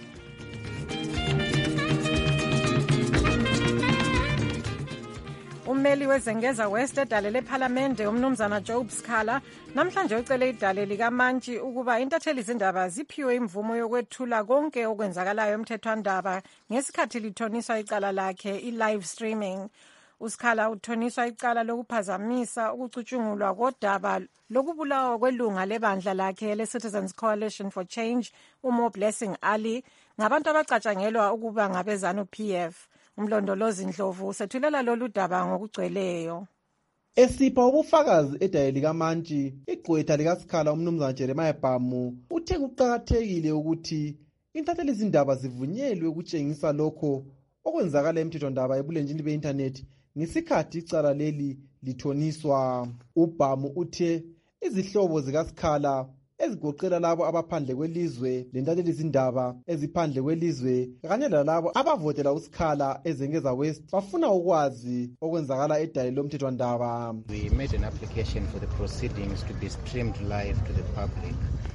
Ummeli wezengeza West edale leParliamente umnumzana Job Sikhala namhlanje ucele idale likaMantshi ukuba intatheli izindaba ziphiwe imvumo yokwethula konke okwenzakalayo emthethwandaba ngesikhathi lithoniswa icala lakhe i-live streaming. uSikhala uthoniswa icala lokuphazamisa ukucutshungulwa kodaba lokubulawa kwelunga lebandla lakhe le-Citizens Coalition for Change uMo Blessing Ali ngabantu abacatshangelwa ukuba ngabezanu-PF. Umlondolozi Ndlovu sethulela lolu daba ngokugcweleyo. Esipha ubufakazi edale likaMantshi, igqwetha likaSikhala umnumzana Jeremiah Bhamu uthe kuqakathekile ukuthi intatheli izindaba zivunyelwe ukutshengisa lokho okwenzakala emthethwandaba ebulenjini be-internet ngesikhathi icala leli lithoniswa. uBhamu uthe izihlobo zikaSikhala ezigoqela labo abaphandle kwelizwe lentatheli izindaba eziphandle kwelizwe kanye lalabo abavotela uSikhala ezengeza West bafuna ukwazi okwenzakala edale lomthethwandaba. We made an application for the proceedings to be streamed live to the public.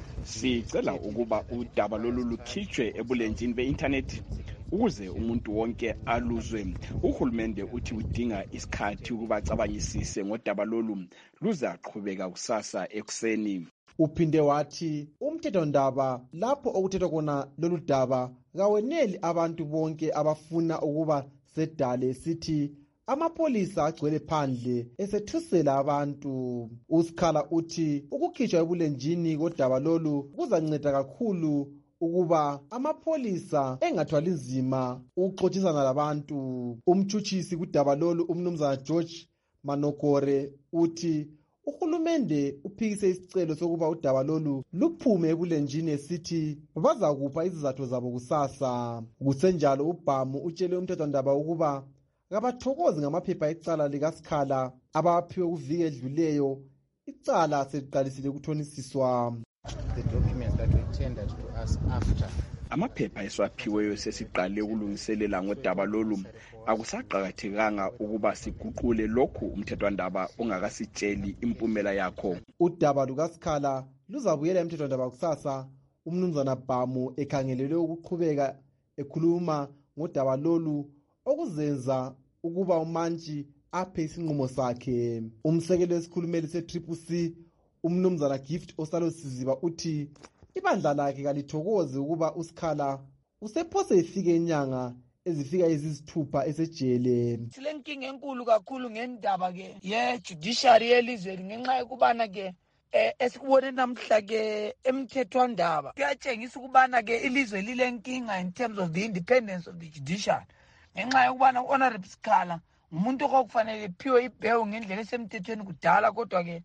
Sicela ukuba udaba lolu lukhitshwe ebulenjini be-internet ukuze umuntu wonke aluzwe. Uhulumende uthi udinga isikhathi ukuba acabanyisise ngodaba lolu luzaqhubeka kusasa ekuseni. Uphinde wathi umthethwandaba lapho okuthethwa khona lolu daba kaweneli abantu bonke abafuna ukuba sedale sithi amapolisa agcwele phandle esethusela abantu. uSikhala uthi ukukhitshwa ebulenjini kodaba lolu kuzanceda kakhulu ukuba amapolisa engathwali nzima ukuxotshisana labantu. Umtshutshisi kudaba lolu umnumzana George Manokore uthi uhulumende uphikise isicelo sokuba udaba lolu luphume ebulenjini esithi bazakupha izizathu zabo kusasa. Kusenjalo uBhamu utshele umthethwandaba ukuba kabathokozi ngamaphepha ecala likaSikhala abaphiwe kuviki edluleyo icala seliqalisile ukuthonisiswa. The documents that we tendered to us after amaphepha esiwaphiweyo sesiqale ukulungiselela ngodaba lolu akusaqakathekanga ukuba siguqule lokhu umthethwandaba ongakasitsheli impumela yakho. Udaba lukaSikhala luzabuyela emthethwandaba kusasa. Umnumzana Bhamu ekhangelelwe ukuqhubeka ekhuluma ngodaba lolu okuzenza ukuba uMantshi aphe isinqumo sakhe. Umsekeli wesikhulumeli se-CCC umnumzana Gift Osalosiziba uthi ibandla lakhe kalithokozi ukuba uSikhala usephose ifike inyanga ezifika ezisithupha esejele. Silenkinga enkulu kakhulu ngendaba ke ye-judiciary yelizweni ngenxa yokubana ke esikubone namhla ke emthethwandaba kuyatshengisa ukubana ke ilizwe lilenkinga in terms of the independence of the judiciary ngenxa yokubana u-Honorable Sikhala umuntu okufanele ephiwe ibhewu ngendlela esemthethweni kudala kodwa ke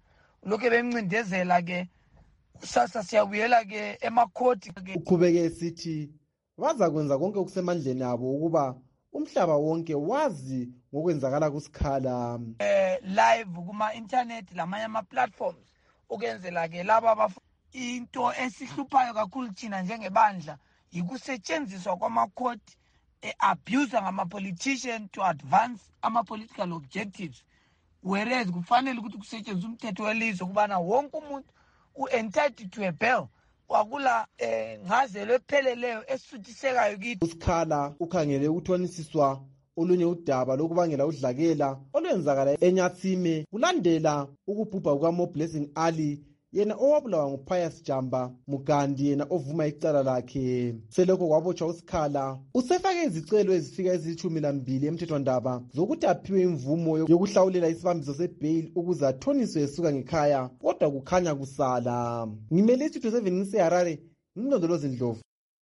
lokhu bencindezela-ke kusasa siyabuyela-ke emakhoti-ke. Uqhubeke esithi bazakwenza konke okusemandleni abo ukuba umhlaba wonke wazi ngokwenzakala kuSikhala. Live kuma-internet lamanye ama-platforms ukwenzela-ke laba into esihluphayo kakhulu thina njengebandla yikusetshenziswa kwamakhoti abuse ngama-politician to advance ama-political objectives, whereas kufanele ukuthi kusetshenziswe umthetho welizwe ukubana wonke umuntu u-entitled to a bail wakula ngazelo epheleleyo esuthisekayo kithi. uSikhala ukhangele ukuthonisiswa olunye udaba lokubangela udlakela olwenzakala eNyatsime kulandela ukubhubha kukaMo Blessing Ali, yena owabulawa nguPius Jamba Mugandi, yena ovuma icala lakhe. Selokho kwabotshwa uSikhala usefake izicelo ezifika ezilithumi emthethwandaba zokuthi aphiwe imvumo yokuhlawulela isibambiso sebhail ukuze athoniswe esuka ngekhaya, kodwa kukhanya kusala. Ngimele iStudio 7 ngiseHarare, ngimlondolozi Ndlovu.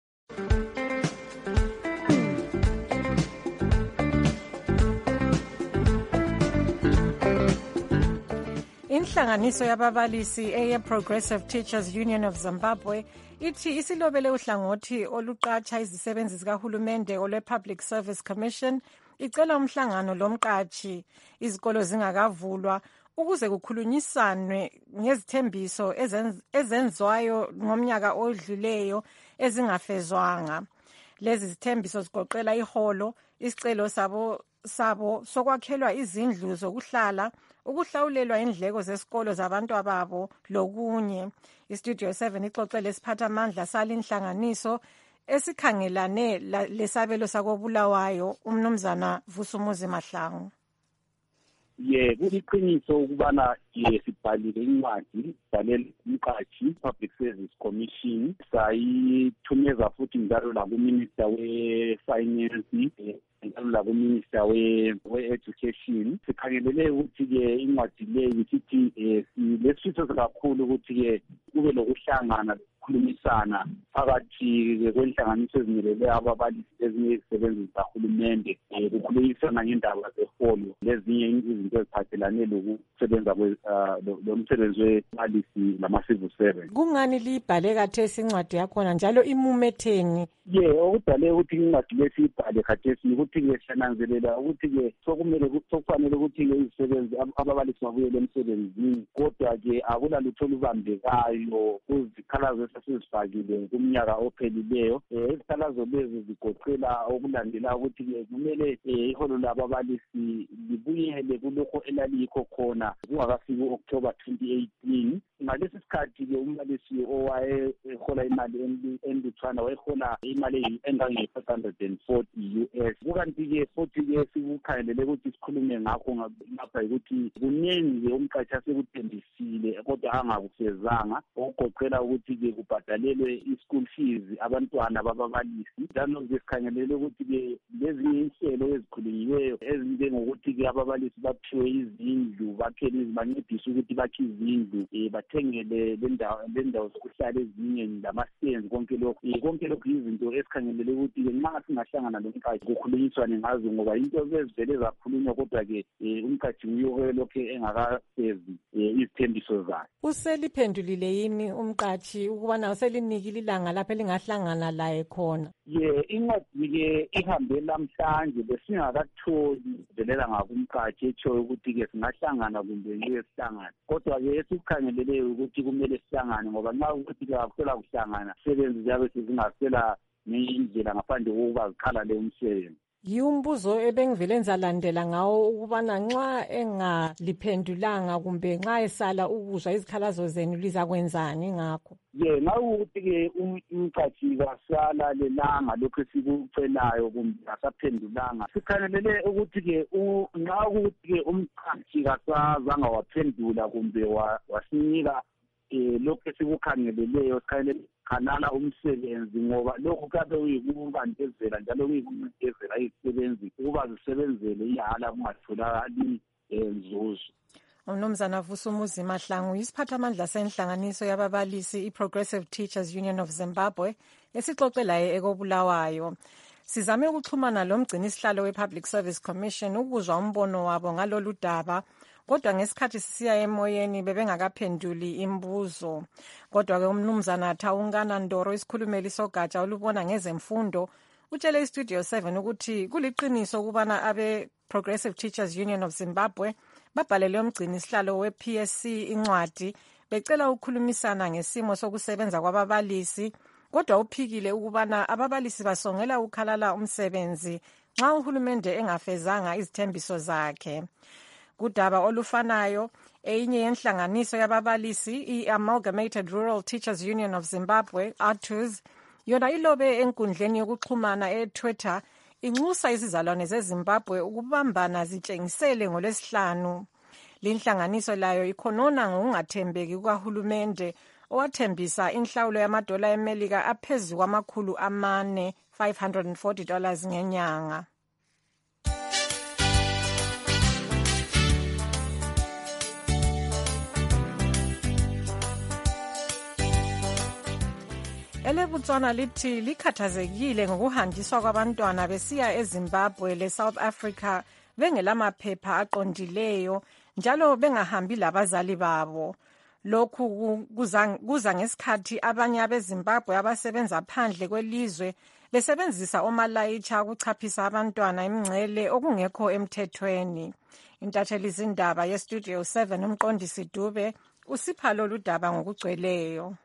Inhlanganiso yababalisi eye-Progressive Teachers Union of Zimbabwe ithi isilobele uhlangothi oluqatsha izisebenzi zikahulumende olwe-Public Service Commission icela umhlangano lomqatshi izikolo zingakavulwa ukuze kukhulunyiswanwe ngezithembiso ezenzwayo ngomnyaka odluleyo ezingafezwanga. Lezi zithembiso zigoqela iholo, isicelo sabo sokwakhelwa izindlu zokuhlala, ukuhlawulelwa indleko zesikolo zabantwababo lokunye. iStudio 7 ixoxele isiphathamandla salinhlanganiso esikhangelane lesabelo sakobulawayo umnumzana Vusumuzi Mahlangu. Kuliqiniso ukubana sibhalile incwadi sibhalele umqatshi Public Service Commission, sayithumeza futhi njalo lakuminister we-finance njalo lakuminister we-education. Sikhangelele ukuthi-ke incwadi leyo sithi lesifisa kakhulu ukuthi-ke kube lokuhlangana ukukhulumisana phakathi kwenhlanganiso ezimelele ababalisi ezinye izisebenzi zikahulumende, kukhulumisana ngendaba zeholo lezinye izinto eziphathelane lokusebenza lomsebenzi webalisi lama-civil servant. Kungani liyibhale khathesi incwadi yakhona njalo imumetheni? Okudale ukuthi incwadi lesiyibhale khathesi ukuthi-ke siyananzelela ukuthi-ke sokufanele ukuthi-ke izisebenzi ababalisi babuyele emsebenzini, kodwa-ke akulalutho olubambekayo kuzikhalazo esesizifakile kumnyaka ophelileyo. Izikhalazo lezi zigoqela okulandela ukuthi-ke kumele iholo lababalisi libuyele kulokho elalikho khona kungakafiki u-October 2018. Ngalesi sikhathi-ke umbalisi owayehola imali enlutshwana wayehola imali engange-$540 US. Kukanti-ke futhi-ke sikukhangelele ukuthi sikhulume ngakho lapha ukuthi kuningi-ke umqatshi asekuthembisile kodwa angakufezanga, okugoqela ukuthi-ke kubhadalelwe i-school fees abantwana bababalisi. Njalo-ke sikhangelele ukuthi-ke lezinye inhlelo ezikhulunyiweyo ezinjengokuthi-ke ababalisi baphiwe izindlu, bancediswe ukuthi bakhe izindlu, bathengele lendawo zokuhlala ezinye lama-stands, konke lokhu izinto esikhangelele ukuthi-ke nxa singahlangana lomqatshi kukhulunyiswane ngazo, ngoba into ezivele zakhulunywa kodwa-ke umqatshi nguye lokhu engakafezi izithembiso zakhe. Useliphendulile yini umqatshi ukubana uselinikile ilanga lapho elingahlangana laye khona? Incwadi-ke ihambe lamhlanje besingakatholi velela ngakumqatshi etshoyo ukuthi-ke singahlangana kumbe ngeke sihlangane, kodwa-ke esikukhangeleleyo ukuthi kumele sihlangane, ngoba nxa ukuthi-ke akusela kuhlangana izisebenzi ziyabe sezingasela ngendlela ngaphandle kokuba zikhalale umsebenzi. Umbuzo ebengivele ngizalandela ngawo ukubana nxa engaliphendulanga kumbe nxa esala ukuzwa izikhalazo zenu lizakwenzani ngakho? Nxa ukuthi-ke umqatshi kasalalelanga lokhu esikucelayo kumbe kasaphendulanga, sikhangelele ukuthi-ke nxa ukuthi-ke umqatshi kasazanga waphendula kumbe wasinika lokhu esikukhangeleleyo, sikhangelele khanala umsebenzi, ngoba lokhu kabe uyikubandezela njalo uyikuncindezela izisebenzi ukuba zisebenzele ihala kungatholakali nzuzo. Umnumzana Vusumuzi Mahlangu, isiphathamandla senhlanganiso yababalisi i-Progressive Teachers Union of Zimbabwe esixoxelayo ekobulawayo. Sizame ukuxhumana lomgcini sihlalo we-Public Service Commission ukuzwa umbono wabo ngalolu daba. kodwa ngesikhathi sisiya emoyeni bebengakaphenduli imbuzo. Kodwa-ke umnumzana Taungana Ndoro, isikhulumeli sogatsha olubona ngezemfundo, utshele iStudio 7 ukuthi kuliqiniso ukubana abe-Progressive Teachers Union of Zimbabwe babhalele umgcini sihlalo we-PSC incwadi becela ukukhulumisana ngesimo sokusebenza kwababalisi, kodwa uphikile ukubana ababalisi basongela ukukhalala umsebenzi nxa uhulumende engafezanga izithembiso zakhe. Kudaba olufanayo, enye yenhlanganiso yababalisi, i-Amalgamated Rural Teachers Union of Zimbabwe, ATUZ, yona ilobe enkundleni yokuxhumana eTwitter inxusa izizalwane zeZimbabwe ukubambana zitshengisele ngoLwesihlanu. Linhlanganiso layo ikhonona ngokungathembeki kukahulumende owathembisa inhlawulo yamadola eMelika aphezulu kwama400 $540 ngenyanga. EleBotswana lithi likhathazekile ngokuhanjiswa kwabantwana besiya eZimbabwe leSouth Africa bengelamaphepha aqondileyo njalo bengahambi labazali babo. Lokhu kuza ngesikhathi abanye abeZimbabwe abasebenza phandle kwelizwe besebenzisa omalayitsha ukuchaphisa abantwana imingcele okungekho emthethweni. Intatheli zindaba yeStudio 7 umqondisi Dube usipha lolu daba ngokugcweleyo.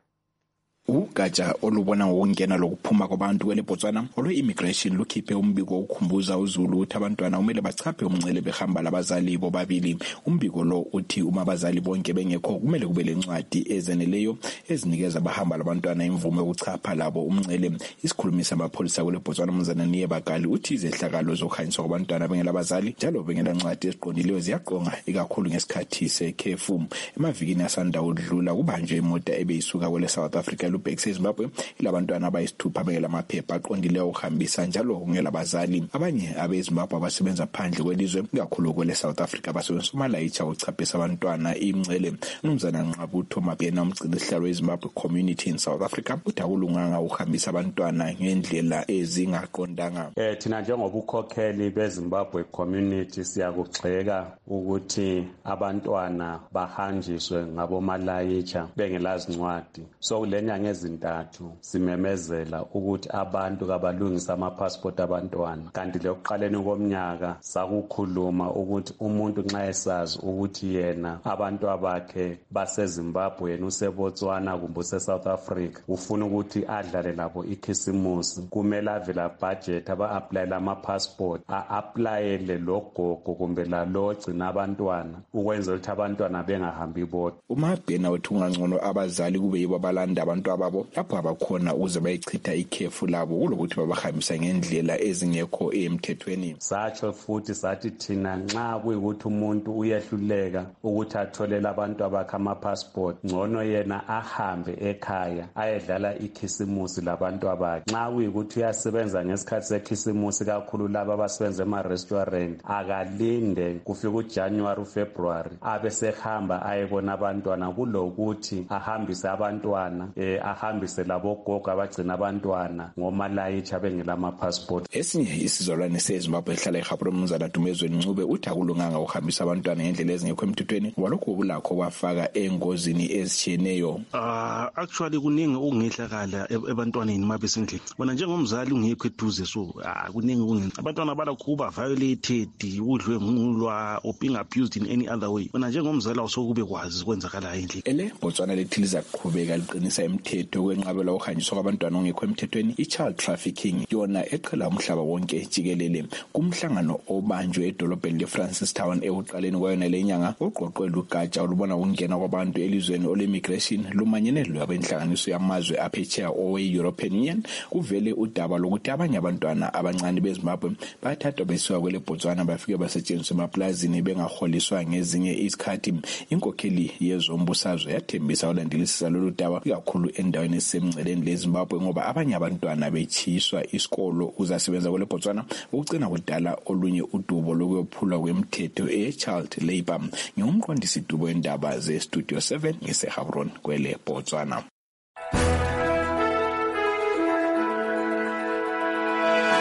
Ugatsha olubona ngokungena lokuphuma kwabantu kweleBotswana olwe-immigration lukhiphe umbiko wokukhumbuza uZulu ukuthi abantwana kumele bachaphe umngcele behamba labazali bobabili. Umbiko lo uthi uma abazali bonke bengekho kumele kube lencwadi ezeneleyo ezinikeza abahamba labantwana imvume yokuchapha labo umngcele. Isikhulumi samapholisa kweleBotswana uMnumzana Niyebakali uthi izehlakalo zokuhanjiswa kwabantwana bengelabazali njalo bengelancwadi eziqondileyo ziyaqonga ikakhulu ngesikhathi sekhefu. Emavikini asanda udlula kubanjwe imota ebeyisuka kwele South Africa Lubhekise eZimbabwe ilabantwana abayisithupha bengelamaphepha aqondileyo ukuhambisa njalo kungelabazali. Abanye abeZimbabwe abasebenza phandle kwelizwe ikakhulu kwele South Africa basebenzisa umalayitsha ukuchaphisa abantwana imingcele. Umnumzana Nqabutho Mabhena umgcini sihlalo weZimbabwe Community in South Africa uthi akulunganga ukuhambisa abantwana ngendlela ezingaqondanga. Thina njengobukhokheli beZimbabwe Community siyakugxeka ukuthi abantwana bahanjiswe ngabomalayitsha bengelazincwadi. So lenyanga ezintathu simemezela ukuthi abantu kabalungisa amapassport abantwana, kanti lokuqaleni komnyaka sakukhuluma ukuthi umuntu nxa esazi ukuthi yena abantu abakhe baseZimbabwe yena useBotswana kumbe useSouth Africa ufuna ukuthi adlale labo ikhisimusi, kumele avela budget aba-aplayela amapassport a-aplayele logogo kumbe lalo ogcina abantwana ukwenzela ukuthi abantwana bengahambi bodwa. UMabhena uthi ungangcono abazali kube yibo abalanda abantu ababo lapho abakhona ukuze bayichitha ikhefu labo kulokuthi babahambisa ngendlela ezingekho emthethweni. Satsho futhi sathi thina nxa kuyikuthi umuntu uyehluleka ukuthi atholele abantu abakhe amapassport, ngcono yena ahambe ekhaya ayedlala ikhisimusi labantu abakhe. Nxa kuyikuthi uyasebenza ngesikhathi sekhisimusi kakhulu laba abasebenza ema-restaurant, akalinde kufika uJanuary uFebruary abesehamba ayebona abantwana kulokuthi ahambise abantwana ahambise labogogo abagcina abantwana ngomalayitsha bengelama-passport. Esinye isizalwane seZimbabwe ehlala eGaborone uMnumzana Dumezweni Ncube uthi akulunganga ukuhambisa abantwana ngendlela ezingekho emthethweni ngoba lokho kulakho kwafaka engozini ezitshiyeneyo. Actually kuningi okungehlakala ebantwaneni mabesendlini. Bona njengomzali ungekho eduze so kuningi okungenza abantwana balakhuba violated, udlwengulwa or being abused in any other way. Bona njengomzali awusokube kwazi kwenzakala endlini. EleBotswana lithi lizaqhubeka liqinisa imithetho kwenqabela ukuhanjiswa kwabantwana ongekho emthethweni i-child trafficking yona eqhela umhlaba wonke jikelele. Kumhlangano obanjwe edolobheni leFrancistown ekuqaleni kwayona lenyanga oqoqwe lugatsha olubona ukungena kwabantu elizweni ole-immigration lumanyene lwabenhlanganiso yamazwe aphetsheya owe-European Union kuvele udaba lokuthi abanye abantwana abancane beZimbabwe bathathwa besiwa kweleBotswana bafike basetshenziswa emaplazini bengaholiswa ngezinye izikhathi. Inkokheli yezombusazwe yathembisa ulandelisisa lolu daba ikakhulu endaweni esemngceleni leZimbabwe ngoba abanye abantwana bechiswa isikolo uzasebenza kweleBotswana ukugcina kudala olunye udubo lokuyophulwa kwemithetho e-child labor. Ngumqondisi dubo wendaba zeStudio 7 ngeseGaborone kweleBotswana.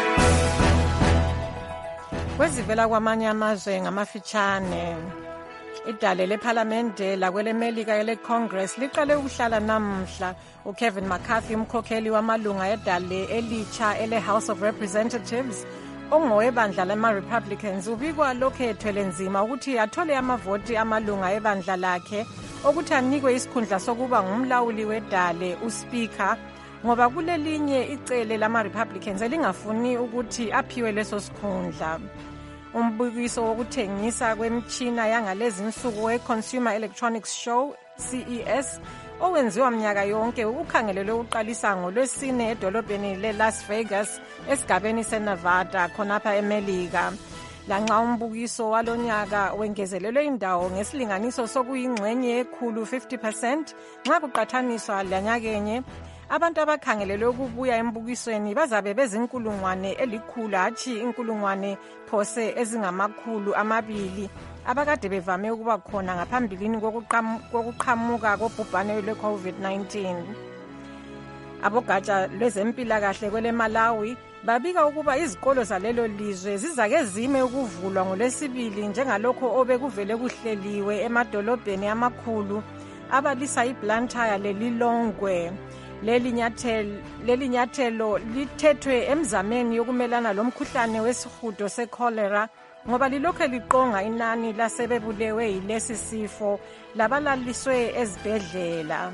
Kwezivela kwamanye amazwe ngamafitshane. Idale lephalamende lakwelemelika ele-Congress liqale ukuhlala namhla. uKevin McCarthy, umkhokheli wamalunga edale elitsha ele-House of Representatives, ongowebandla lama-Republicans, ubikwa lokhu ethwele nzima ukuthi athole amavoti amalunga ebandla lakhe okuthi anikwe isikhundla sokuba ngumlawuli wedale, uSpeaker, ngoba kulelinye icele lama-Republicans elingafuni ukuthi aphiwe leso sikhundla. Umbukiso wokuthengisa kwemtshina yangalezi nsuku we-Consumer Electronics Show, CES, owenziwa mnyaka yonke ukukhangelelwe uqalisa ngolwesine edolobheni le-Las Vegas esigabeni seNevada khonapha eMelika. Lanxa umbukiso walonyaka wengezelelwe indawo ngesilinganiso sokuyingxenye ekhulu 50% nxa kuqathaniswa lanyakenye, abantu abakhangelelwe ukubuya embukisweni bazabe bezinkulungwane elikhulu hatshi inkulungwane phose ezingamakhulu 200 abakade bevame ukuba khona ngaphambilini kokuqhamuka kobhubhane lwe-COVID-19. Abogatsha lwezempilakahle kwele Malawi babika ukuba izikolo zalelo lizwe zizake zime ukuvulwa ngolwesibili njengalokho obekuvele kuhleliwe emadolobheni amakhulu abalisa iBlantyre leLilongwe. Leli nyathelo lithethwe emzameni yokumelana lomkhuhlane wesihudo se-cholera ngoba lilokhu liqonga inani lasebebulewe yilesi sifo labalaliswe ezibhedlela.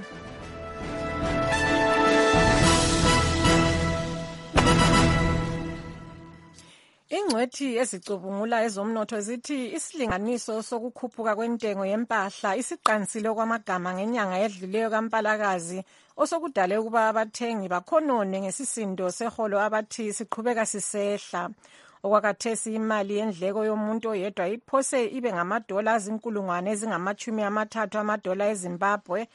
Ingcwethi ezicubungula ezomnotho zithi isilinganiso sokukhuphuka kwentengo yempahla isiqansile kwamagama ngenyanga edluleyo kaMpalakazi, osokudale ukuba abathengi bakhonone ngesisindo seholo abathi siqhubeka sisehla. Okwakathesi imali yendleko yomuntu oyedwa iphose ibe $30,230 amadola eZimbabwe,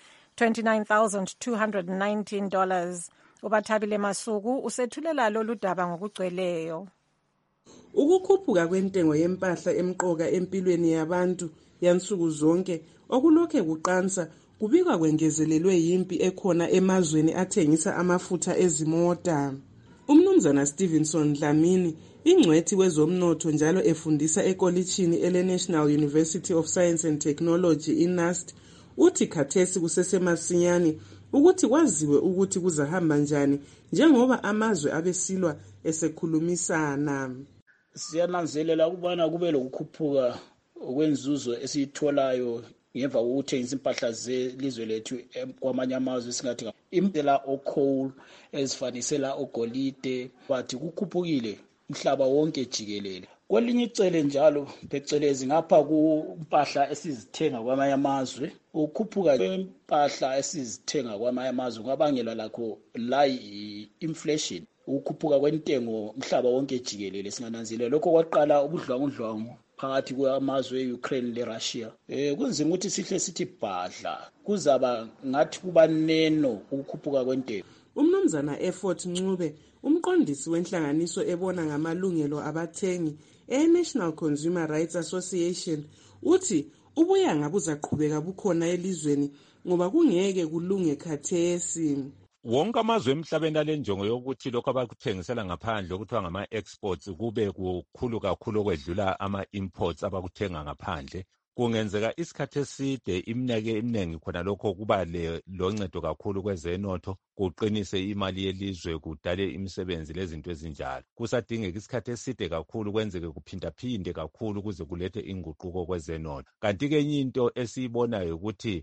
$29,219. Ubathabile Masuku usethulela lolu daba ngokugcweleyo. Ukukhuphuka kwentengo yempahla emqoka empilweni yabantu yansuku zonke okulokhe kuqansa kubikwa kwengezelelwe yimpi ekhona emazweni athengisa amafutha ezimota. Umnumzana Stevenson Dlamini, ingcwethi wezomnotho njalo efundisa ekolitshini ele-National University of Science and Technology iNUST, uthi khathesi kusesemasinyane ukuthi kwaziwe ukuthi kuzahamba njani njengoba amazwe abesilwa esekhulumisana. Siyananzelela ukubana kube lokukhuphuka okwenzuzo esiyitholayo ngemva kokuthengisa impahla zelizwe lethu kwamanye amazwe singathi impela ocoal ezifanisela ogolide bathi kukhuphukile umhlaba wonke jikelele. Kwelinye icele njalo phecelezi ngapha kumpahla esizithenga kwamanye amazwe, ukukhuphuka kwempahla esizithenga kwamanye amazwe kwabangelwa lakho la inflation, ukukhuphuka kwentengo umhlaba wonke jikelele. Singananzelela lokho kwaqala ubudlwangudlwangu phakathi kwamazwe e-Ukraine le-Russia. Kunzima ukuthi sihle sithi bhadla, kuzaba ngathi kuba neno ukukhuphuka kwentengo. Umnumzana Effort Ncube, umqondisi wenhlanganiso ebona ngamalungelo abathengi e-National Consumer Rights Association, uthi ubuyanga buzaqhubeka bukhona elizweni ngoba kungeke kulunge khathesi. Wonke amazwe emhlabeni alenjongo yokuthi lokho abakuthengisela ngaphandle okuthiwa ngama-exports kube kukhulu kakhulu okwedlula ama-imports abakuthenga ngaphandle. Kungenzeka isikhathi eside iminyaka eminingi khona lokho kuba loncedo kakhulu kwezenotho, kuqinise imali yelizwe, kudale imisebenzi lezinto ezinjalo. Kusadingeka isikhathi eside kakhulu kwenzeke kuphindaphinde kakhulu ukuze kulethe inguquko kwezenotho. Kanti-ke enye into esiyibonayo ukuthi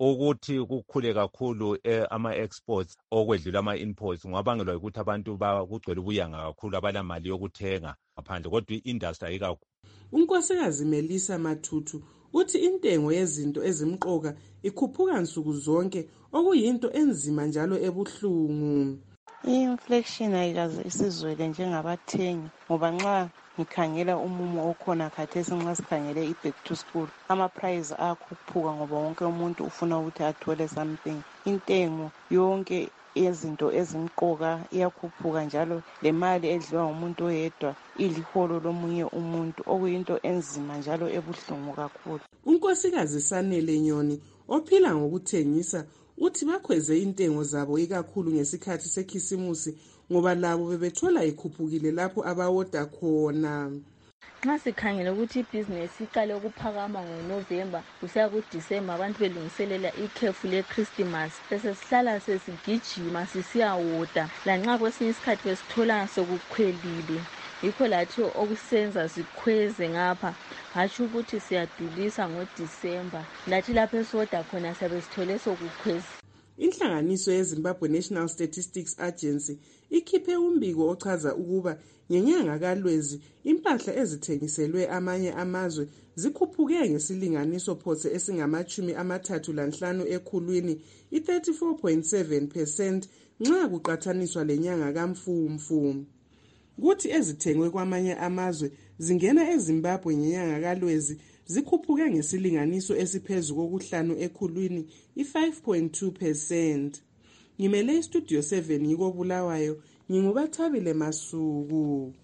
kukhule kakhulu ama-exports okwedlula ama-imports kungabangelwa ukuthi abantu kugcwele ubuyanga kakhulu abalamali yokuthenga ngaphandle, kodwa i-industry ayikakhulu. Unkosikazi Melissa Mathutu uthi intengo yezinto ezimqoka ikhuphuka nsuku zonke okuyinto enzima njalo ebuhlungu. I-inflation ayikaze isizwele njengabathengi ngoba nxa ngikhangela umumo okhona khathesi nxa sikhangele i-back to school, ama-price ayakhuphuka ngoba wonke umuntu ufuna ukuthi athole something. Intengo yonke yezinto ezimqoka iyakhuphuka njalo le mali edliwa ngumuntu oyedwa iliholo lomunye umuntu okuyinto enzima njalo ebuhlungu kakhulu. Unkosikazi Sanele Nyoni ophila ngokuthengisa uthi bakhweze intengo zabo ikakhulu ngesikhathi sekhisimusi ngoba labo bebethola ikhuphukile lapho abawoda khona. Nxa sikhangele ukuthi ibhizinesi iqale ukuphakama ngoNovember kusiya kuDisemba abantu belungiselela ikhefu leChristmas bese sihlala sesigijima sisiyawoda lanxa kwesinye isikhathi besithola sokukhwelile. Yikho lathi okusenza sikhweze ngapha, hatsho ukuthi siyadulisa ngoDisemba. Lathi lapho esoda khona siyabe sithole sokukhweza. Inhlanganiso yeZimbabwe National Statistics Agency ikhiphe umbiko ochaza ukuba ngenyanga kaLwezi impahla ezithengiselwe amanye amazwe zikhuphuke ngesilinganiso phose esingama-35 ekhulwini, i-34.7% nxa kuqathaniswa lenyanga kaMfumfu. Kuthi ezithengwe kwamanye amazwe zingena eZimbabwe ngenyanga kaLwezi zikhuphuke ngesilinganiso esiphezulu kokuhlanu ekhulwini, i-5.2%. Ngimele iStudio 7 ngiko Bulawayo, nginguBathabile Masuku.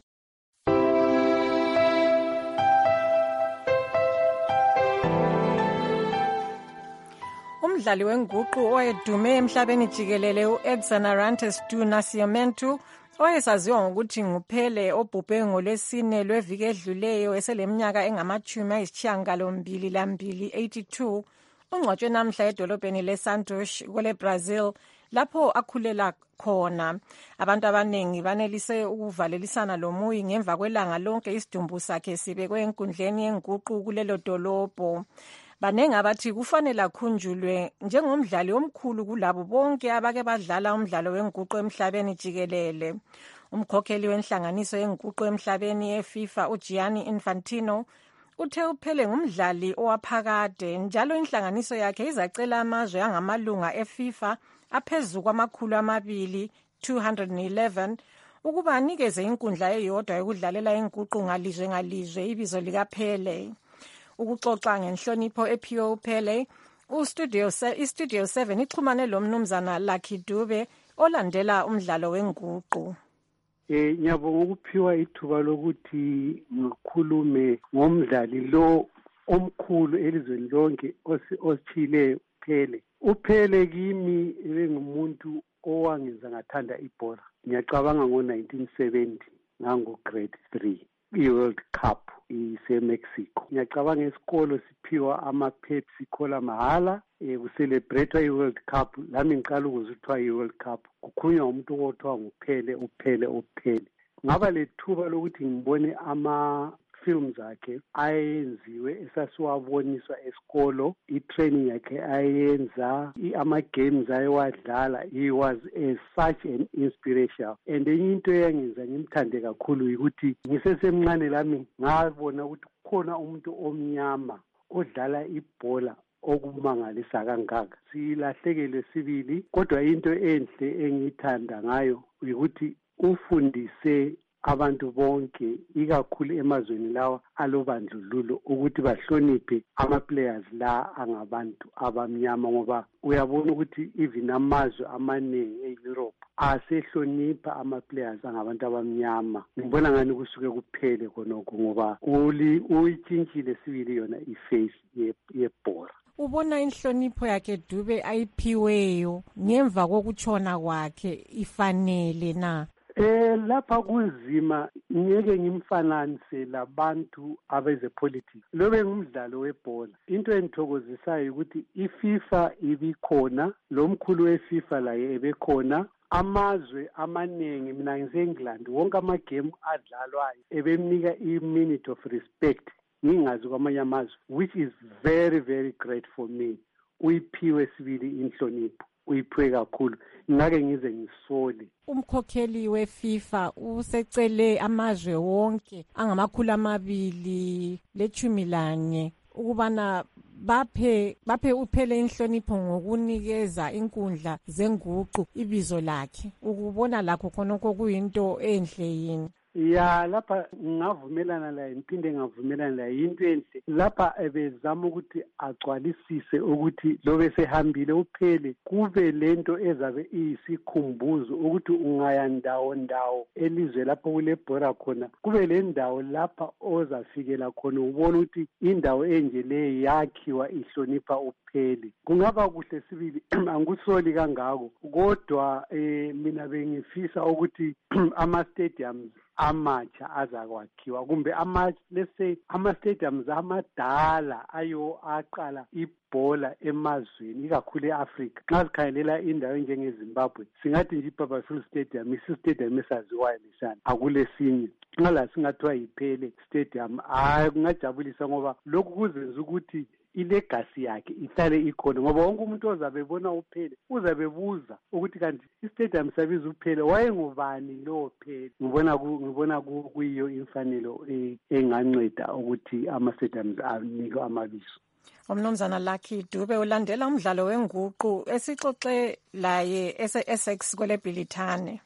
Umdlali wenguqu oyedume emhlabeni jikelele uEdson Arantes do Nascimento oyesaziwa ngokuthi nguPele obhubhe ngoLwesine lweviki edluleyo eseleminyaka engama-82 82 ungcwatshwe namhla edolobheni leSantos kwele Brazil lapho akhulela khona. Abantu abaningi banelise ukuvalelisana lomuyi ngemva kwelanga lonke isidumbu sakhe sibekwe enkundleni yenguqu kulelo dolobho. Banengi abathi kufanele akhunjulwe njengomdlali omkhulu kulabo bonke abake badlala umdlalo wenguqu emhlabeni jikelele. Umkhokheli wenhlanganiso yenguqu emhlabeni yeFIFA uGianni Infantino uthe uPele ngumdlali owaphakade njalo inhlanganiso yakhe izacela amazwe angamalunga eFIFA aphezulu kwama200 211 ukuba anikeze inkundla eyodwa yokudlalela inguqu ngalizwe ngalizwe ibizo likaPele. Ukuxoxa ngenhlonipho ephiwe uPele, iStudio 7 ixhumane lomnumzana Lucky Dube olandela umdlalo wenguqu. Ngiyabonga ukuphiwa ithuba lokuthi ngikhulume ngomdlali lo omkhulu elizweni lonke osithileyo uPele. uPele kimi bengumuntu owangenza ngathanda ibhola. Ngiyacabanga ngo-1970 ngango-grade 3. I-World Cup ise-Mexico. Ngiyacabanga esikolo siphiwa ama-Pepsi Cola mahala kucelebrate i-World Cup. Lami ngiqala ukuzithiwa i-World Cup. Kukhulunywa umuntu othiwa nguPele, uPele. Ngaba lethuba lokuthi ngibone ama-films akhe ayenziwe esasiwaboniswa esikolo, i-training yakhe ayenza, ama-games ayewadlala. He was such an inspiration. And enye into eyangenza ngimthande kakhulu ukuthi ngisesemncane lami ngabona ukuthi kukhona umuntu omnyama odlala ibhola okumangalisa kangaka. Silahlekele sibili, kodwa into enhle engiyithanda ngayo ukuthi ufundise abantu bonke ikakhulu emazweni lawa alobandlululo ukuthi bahloniphe ama-players la angabantu abamnyama, ngoba uyabona ukuthi even amazwe amaningi e-Europe asehlonipha ama-players angabantu abamnyama. Ngibona ngani kusuke kuphele khonokho ngoba uyitshintshile sibili yona iface yebhola. Ubona inhlonipho yakhe Dube ayiphiweyo ngemva kokutshona kwakhe ifanele na? Lapha kunzima, ngeke ngimfananise labantu abezepolitics. Lobe ngumdlalo webhola. Into engithokozisayo ukuthi iFIFA ibikhona, lo mkhulu weFIFA laye ebekhona. Amazwe amaningi, mina ngise-England, wonke amagame adlalwayo ebemnika i-minute of respect ngingazi kwamanye amazwe, which is very very great for me. Uyiphiwe sibili inhlonipho, uyiphiwe kakhulu, ngake ngize ngisole. Umkhokheli weFIFA usecele amazwe wonke angama214 ukubana baphe uPele inhlonipho ngokunikeza inkundla zenguqu ibizo lakhe. Ukubona lakho khonokho kuyinto enhle yini? Ya, lapha ngavumelana laye, ngiphinde ngavumelana laye. Into enhle lapha ebezama ukuthi agcwalisise ukuthi lobe sehambile uPele kube lento ezabe iyisikhumbuzo ukuthi ungaya ndawo elizwe lapho kulebhora khona, kube le ndawo lapha ozafikela khona ubona ukuthi indawo enje le yakhiwa ihlonipha uPele. Kungaba kuhle sibili, angikusoli kangako, kodwa mina bengifisa ukuthi ama-stadiums amatsha azakwakhiwa kumbe let's say ama-stadiums amadala ayo aqala ibhola emazweni ikakhulu e-Africa. Nxa sikhangelela indawo enjengeZimbabwe singathi nje iBarberville Stadium isi-stadium esaziwayo lesana akulesinye. Nxa la singathiwa yiPele Stadium kungajabulisa ngoba lokhu kuzenza ukuthi ilegacy yakhe ihlale ikhona ngoba wonke umuntu ozabe ebona uPhele uzabe buza ukuthi kanti istadium sabiza uPhele wayengubani lo Phele. Ngibona kuyiyo imfanelo enganceda ukuthi ama-stadiums anikwe amabizo. Umnumzana Lucky Dube ulandela umdlalo wenguqu esixoxe laye ese-Essex kwele Bhilithane.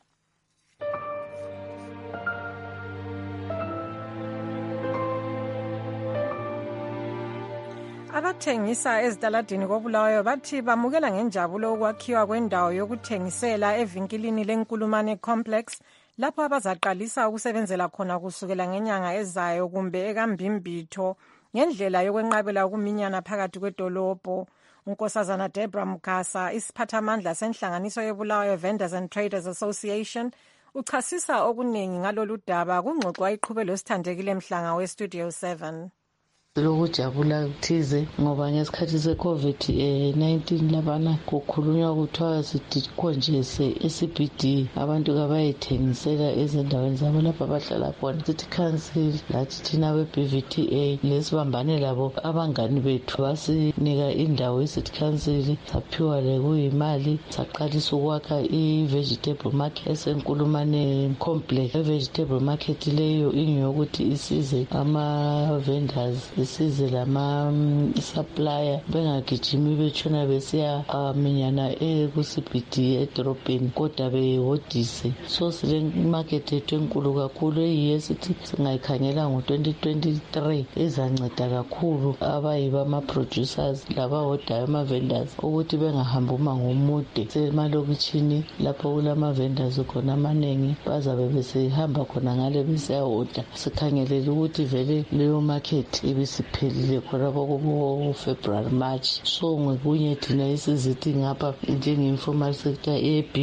Abathengisa ezitaladini koBulawayo bathi bamukela ngenjabulo ukwakhiwa kwendawo yokuthengisela evinkilini leNkulumane Complex lapho abazaqalisa ukusebenzela khona kusukela ngenyanga ezayo kumbe ekambimbitho ngendlela yokwenqabela ukuminyana phakathi kwedolobho. Unkosazana Deborah Mukasa, isiphathamandla senhlanganiso yeBulawayo Vendors and Traders Association, uchasisa okuningi ngalolu daba kungxoxwa iqhubelo esithandekile mhlanga weStudio 7. Lokujabula kuthize ngoba ngesikhathi se-COVID-19 labana kukhulunywa kuthiwa sidikhonjese e-CBD abantu kabayithengisela ezindaweni zabo lapho abahlala khona. City Council lathi thina be-BVTA lesibambane labo abangani bethu basinika indawo ye-City Council saphiwa lekuyimali saqalisa ukwakha i-vegetable market esenkulumane complex. I-vegetable market leyo ingeyokuthi isize ama-vendors isize lama-supplier bengagijimi betshona besiya minyana ku-CBD edorobheni kodwa behodise. So sile market yethu enkulu kakhulu eyiyo esithi singayikhangela ngo-2023 izanceda kakhulu abayiba ama-producers labahodayo ama-vendors ukuthi bengahambi umango omude. Semalokitshini lapho kulama-vendors khona amanengi bazabe besihamba khona ngale besiyahoda. Sikhangelele ukuthi vele leyo market ibisiphelile khona kubo February March. So ngokunye thina isizithi ngapha njenge-informal sector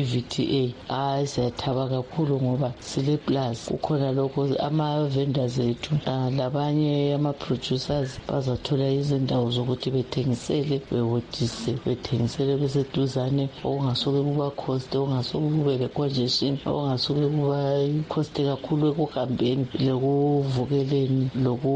e-BVTA siyathaba kakhulu ngoba sile plus kukhona lokho ama-vendors ethu labanye ama-producers bazathola izindawo zokuthi bethengisele behodise bethengisele beseduzane okungasuke kuba cost okungasuke kube le-congestion okungasuke kuba i-cost kakhulu ekuhambeni lekuvukeleni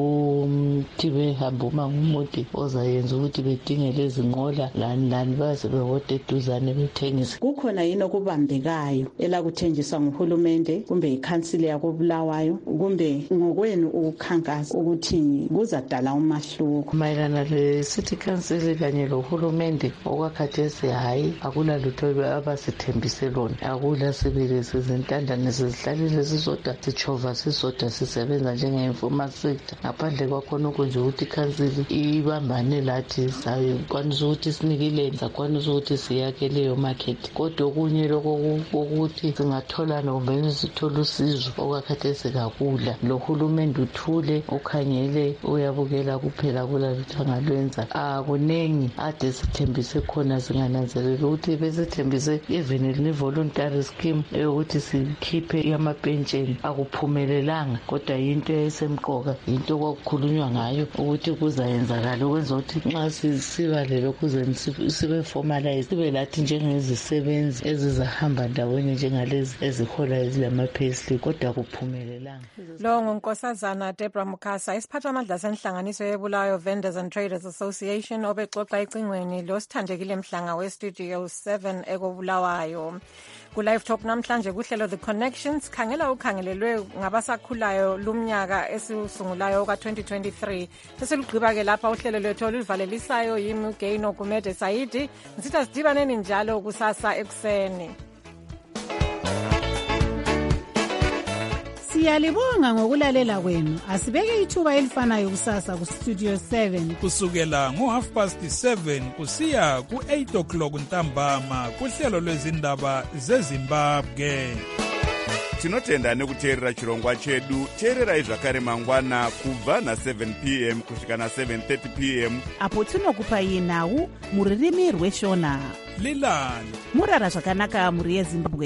lokuthi behamba umango omude ozayenza ukuthi bedingele izinqola lani baze behode eduzane bethengise. Kukhona yini okubambekayo elakuthenjiswa nguhulumende kumbe ikhansili yakoBulawayo kumbe ngokwenu ukukhankasa ukuthi kuzadala umahluko mayelana le-City Council kanye lohulumende okwakhathesi? Hayi, akula lutho abasithembise lona, akula sibili sizintandane sizihlalile sisodwa sichova sisodwa sisebenza njenge-informal sector. Ngaphandle kwakhona okunje ukuthi ikhansili ibambane lathi sakwanisa ukuthi sinikileni sakwanisa ukuthi siyakhe leyo market. Kodwa okunye lokho ukuthi singathola kumbe sithole usizo okwakhathesi kakula. Lo hulumende uthule ukhangele uyabukela kuphela kulalutho angalwenza. Akunengi ade sithembise khona singananzelela ukuthi besithembise even ne-voluntary scheme eyokuthi sikhiphe amapentsheni akuphumelelanga kodwa yinto esemqoka yinto kwakukhulunywa ngayo ukuthi kuzayenzakala ukwenza ukuthi nxa sisiba lelokhu sibe formalize sibe lathi njengezisebenzi ezizahamba ndawonye njengalezi ezihola ezilama-payslip kodwa kuphumelelanga. Lo ngunkosazana Deborah Mukasa, isiphathamandla senhlanganiso yeBulawayo Vendors and Traders Association obexoxa ecingweni lo sithandekile mhlanga weStudio 7 ekoBulawayo. Ku-Live Talk namhlanje kuhlelo The Connections khangela ukhangelelwe ngabasakhulayo lumnyaka esiusungulayo ka-2023. Sesilugqiba-ke lapha uhlelo lwethu oluvalelisayo yimi uGaino Gumede Saidi. Ngisitha sidibaneni njalo kusasa ekuseni. Siyalibonga ngokulalela kwenu. Asibeke ithuba elifanayo kusasa kuStudio 7 kusukela ngo-7:30 kusiya ku-8 o'clock ntambama kuhlelo lwezindaba zeZimbabwe. Tinotenda nekuteerera chirongwa chedu. Teererai zvakare mangwana kubva na7 p.m. kusvika na7:30 p.m. apo tinokupai nhau muririmi rweshona. Lilani murara zvakanaka muri yeZimbabwe.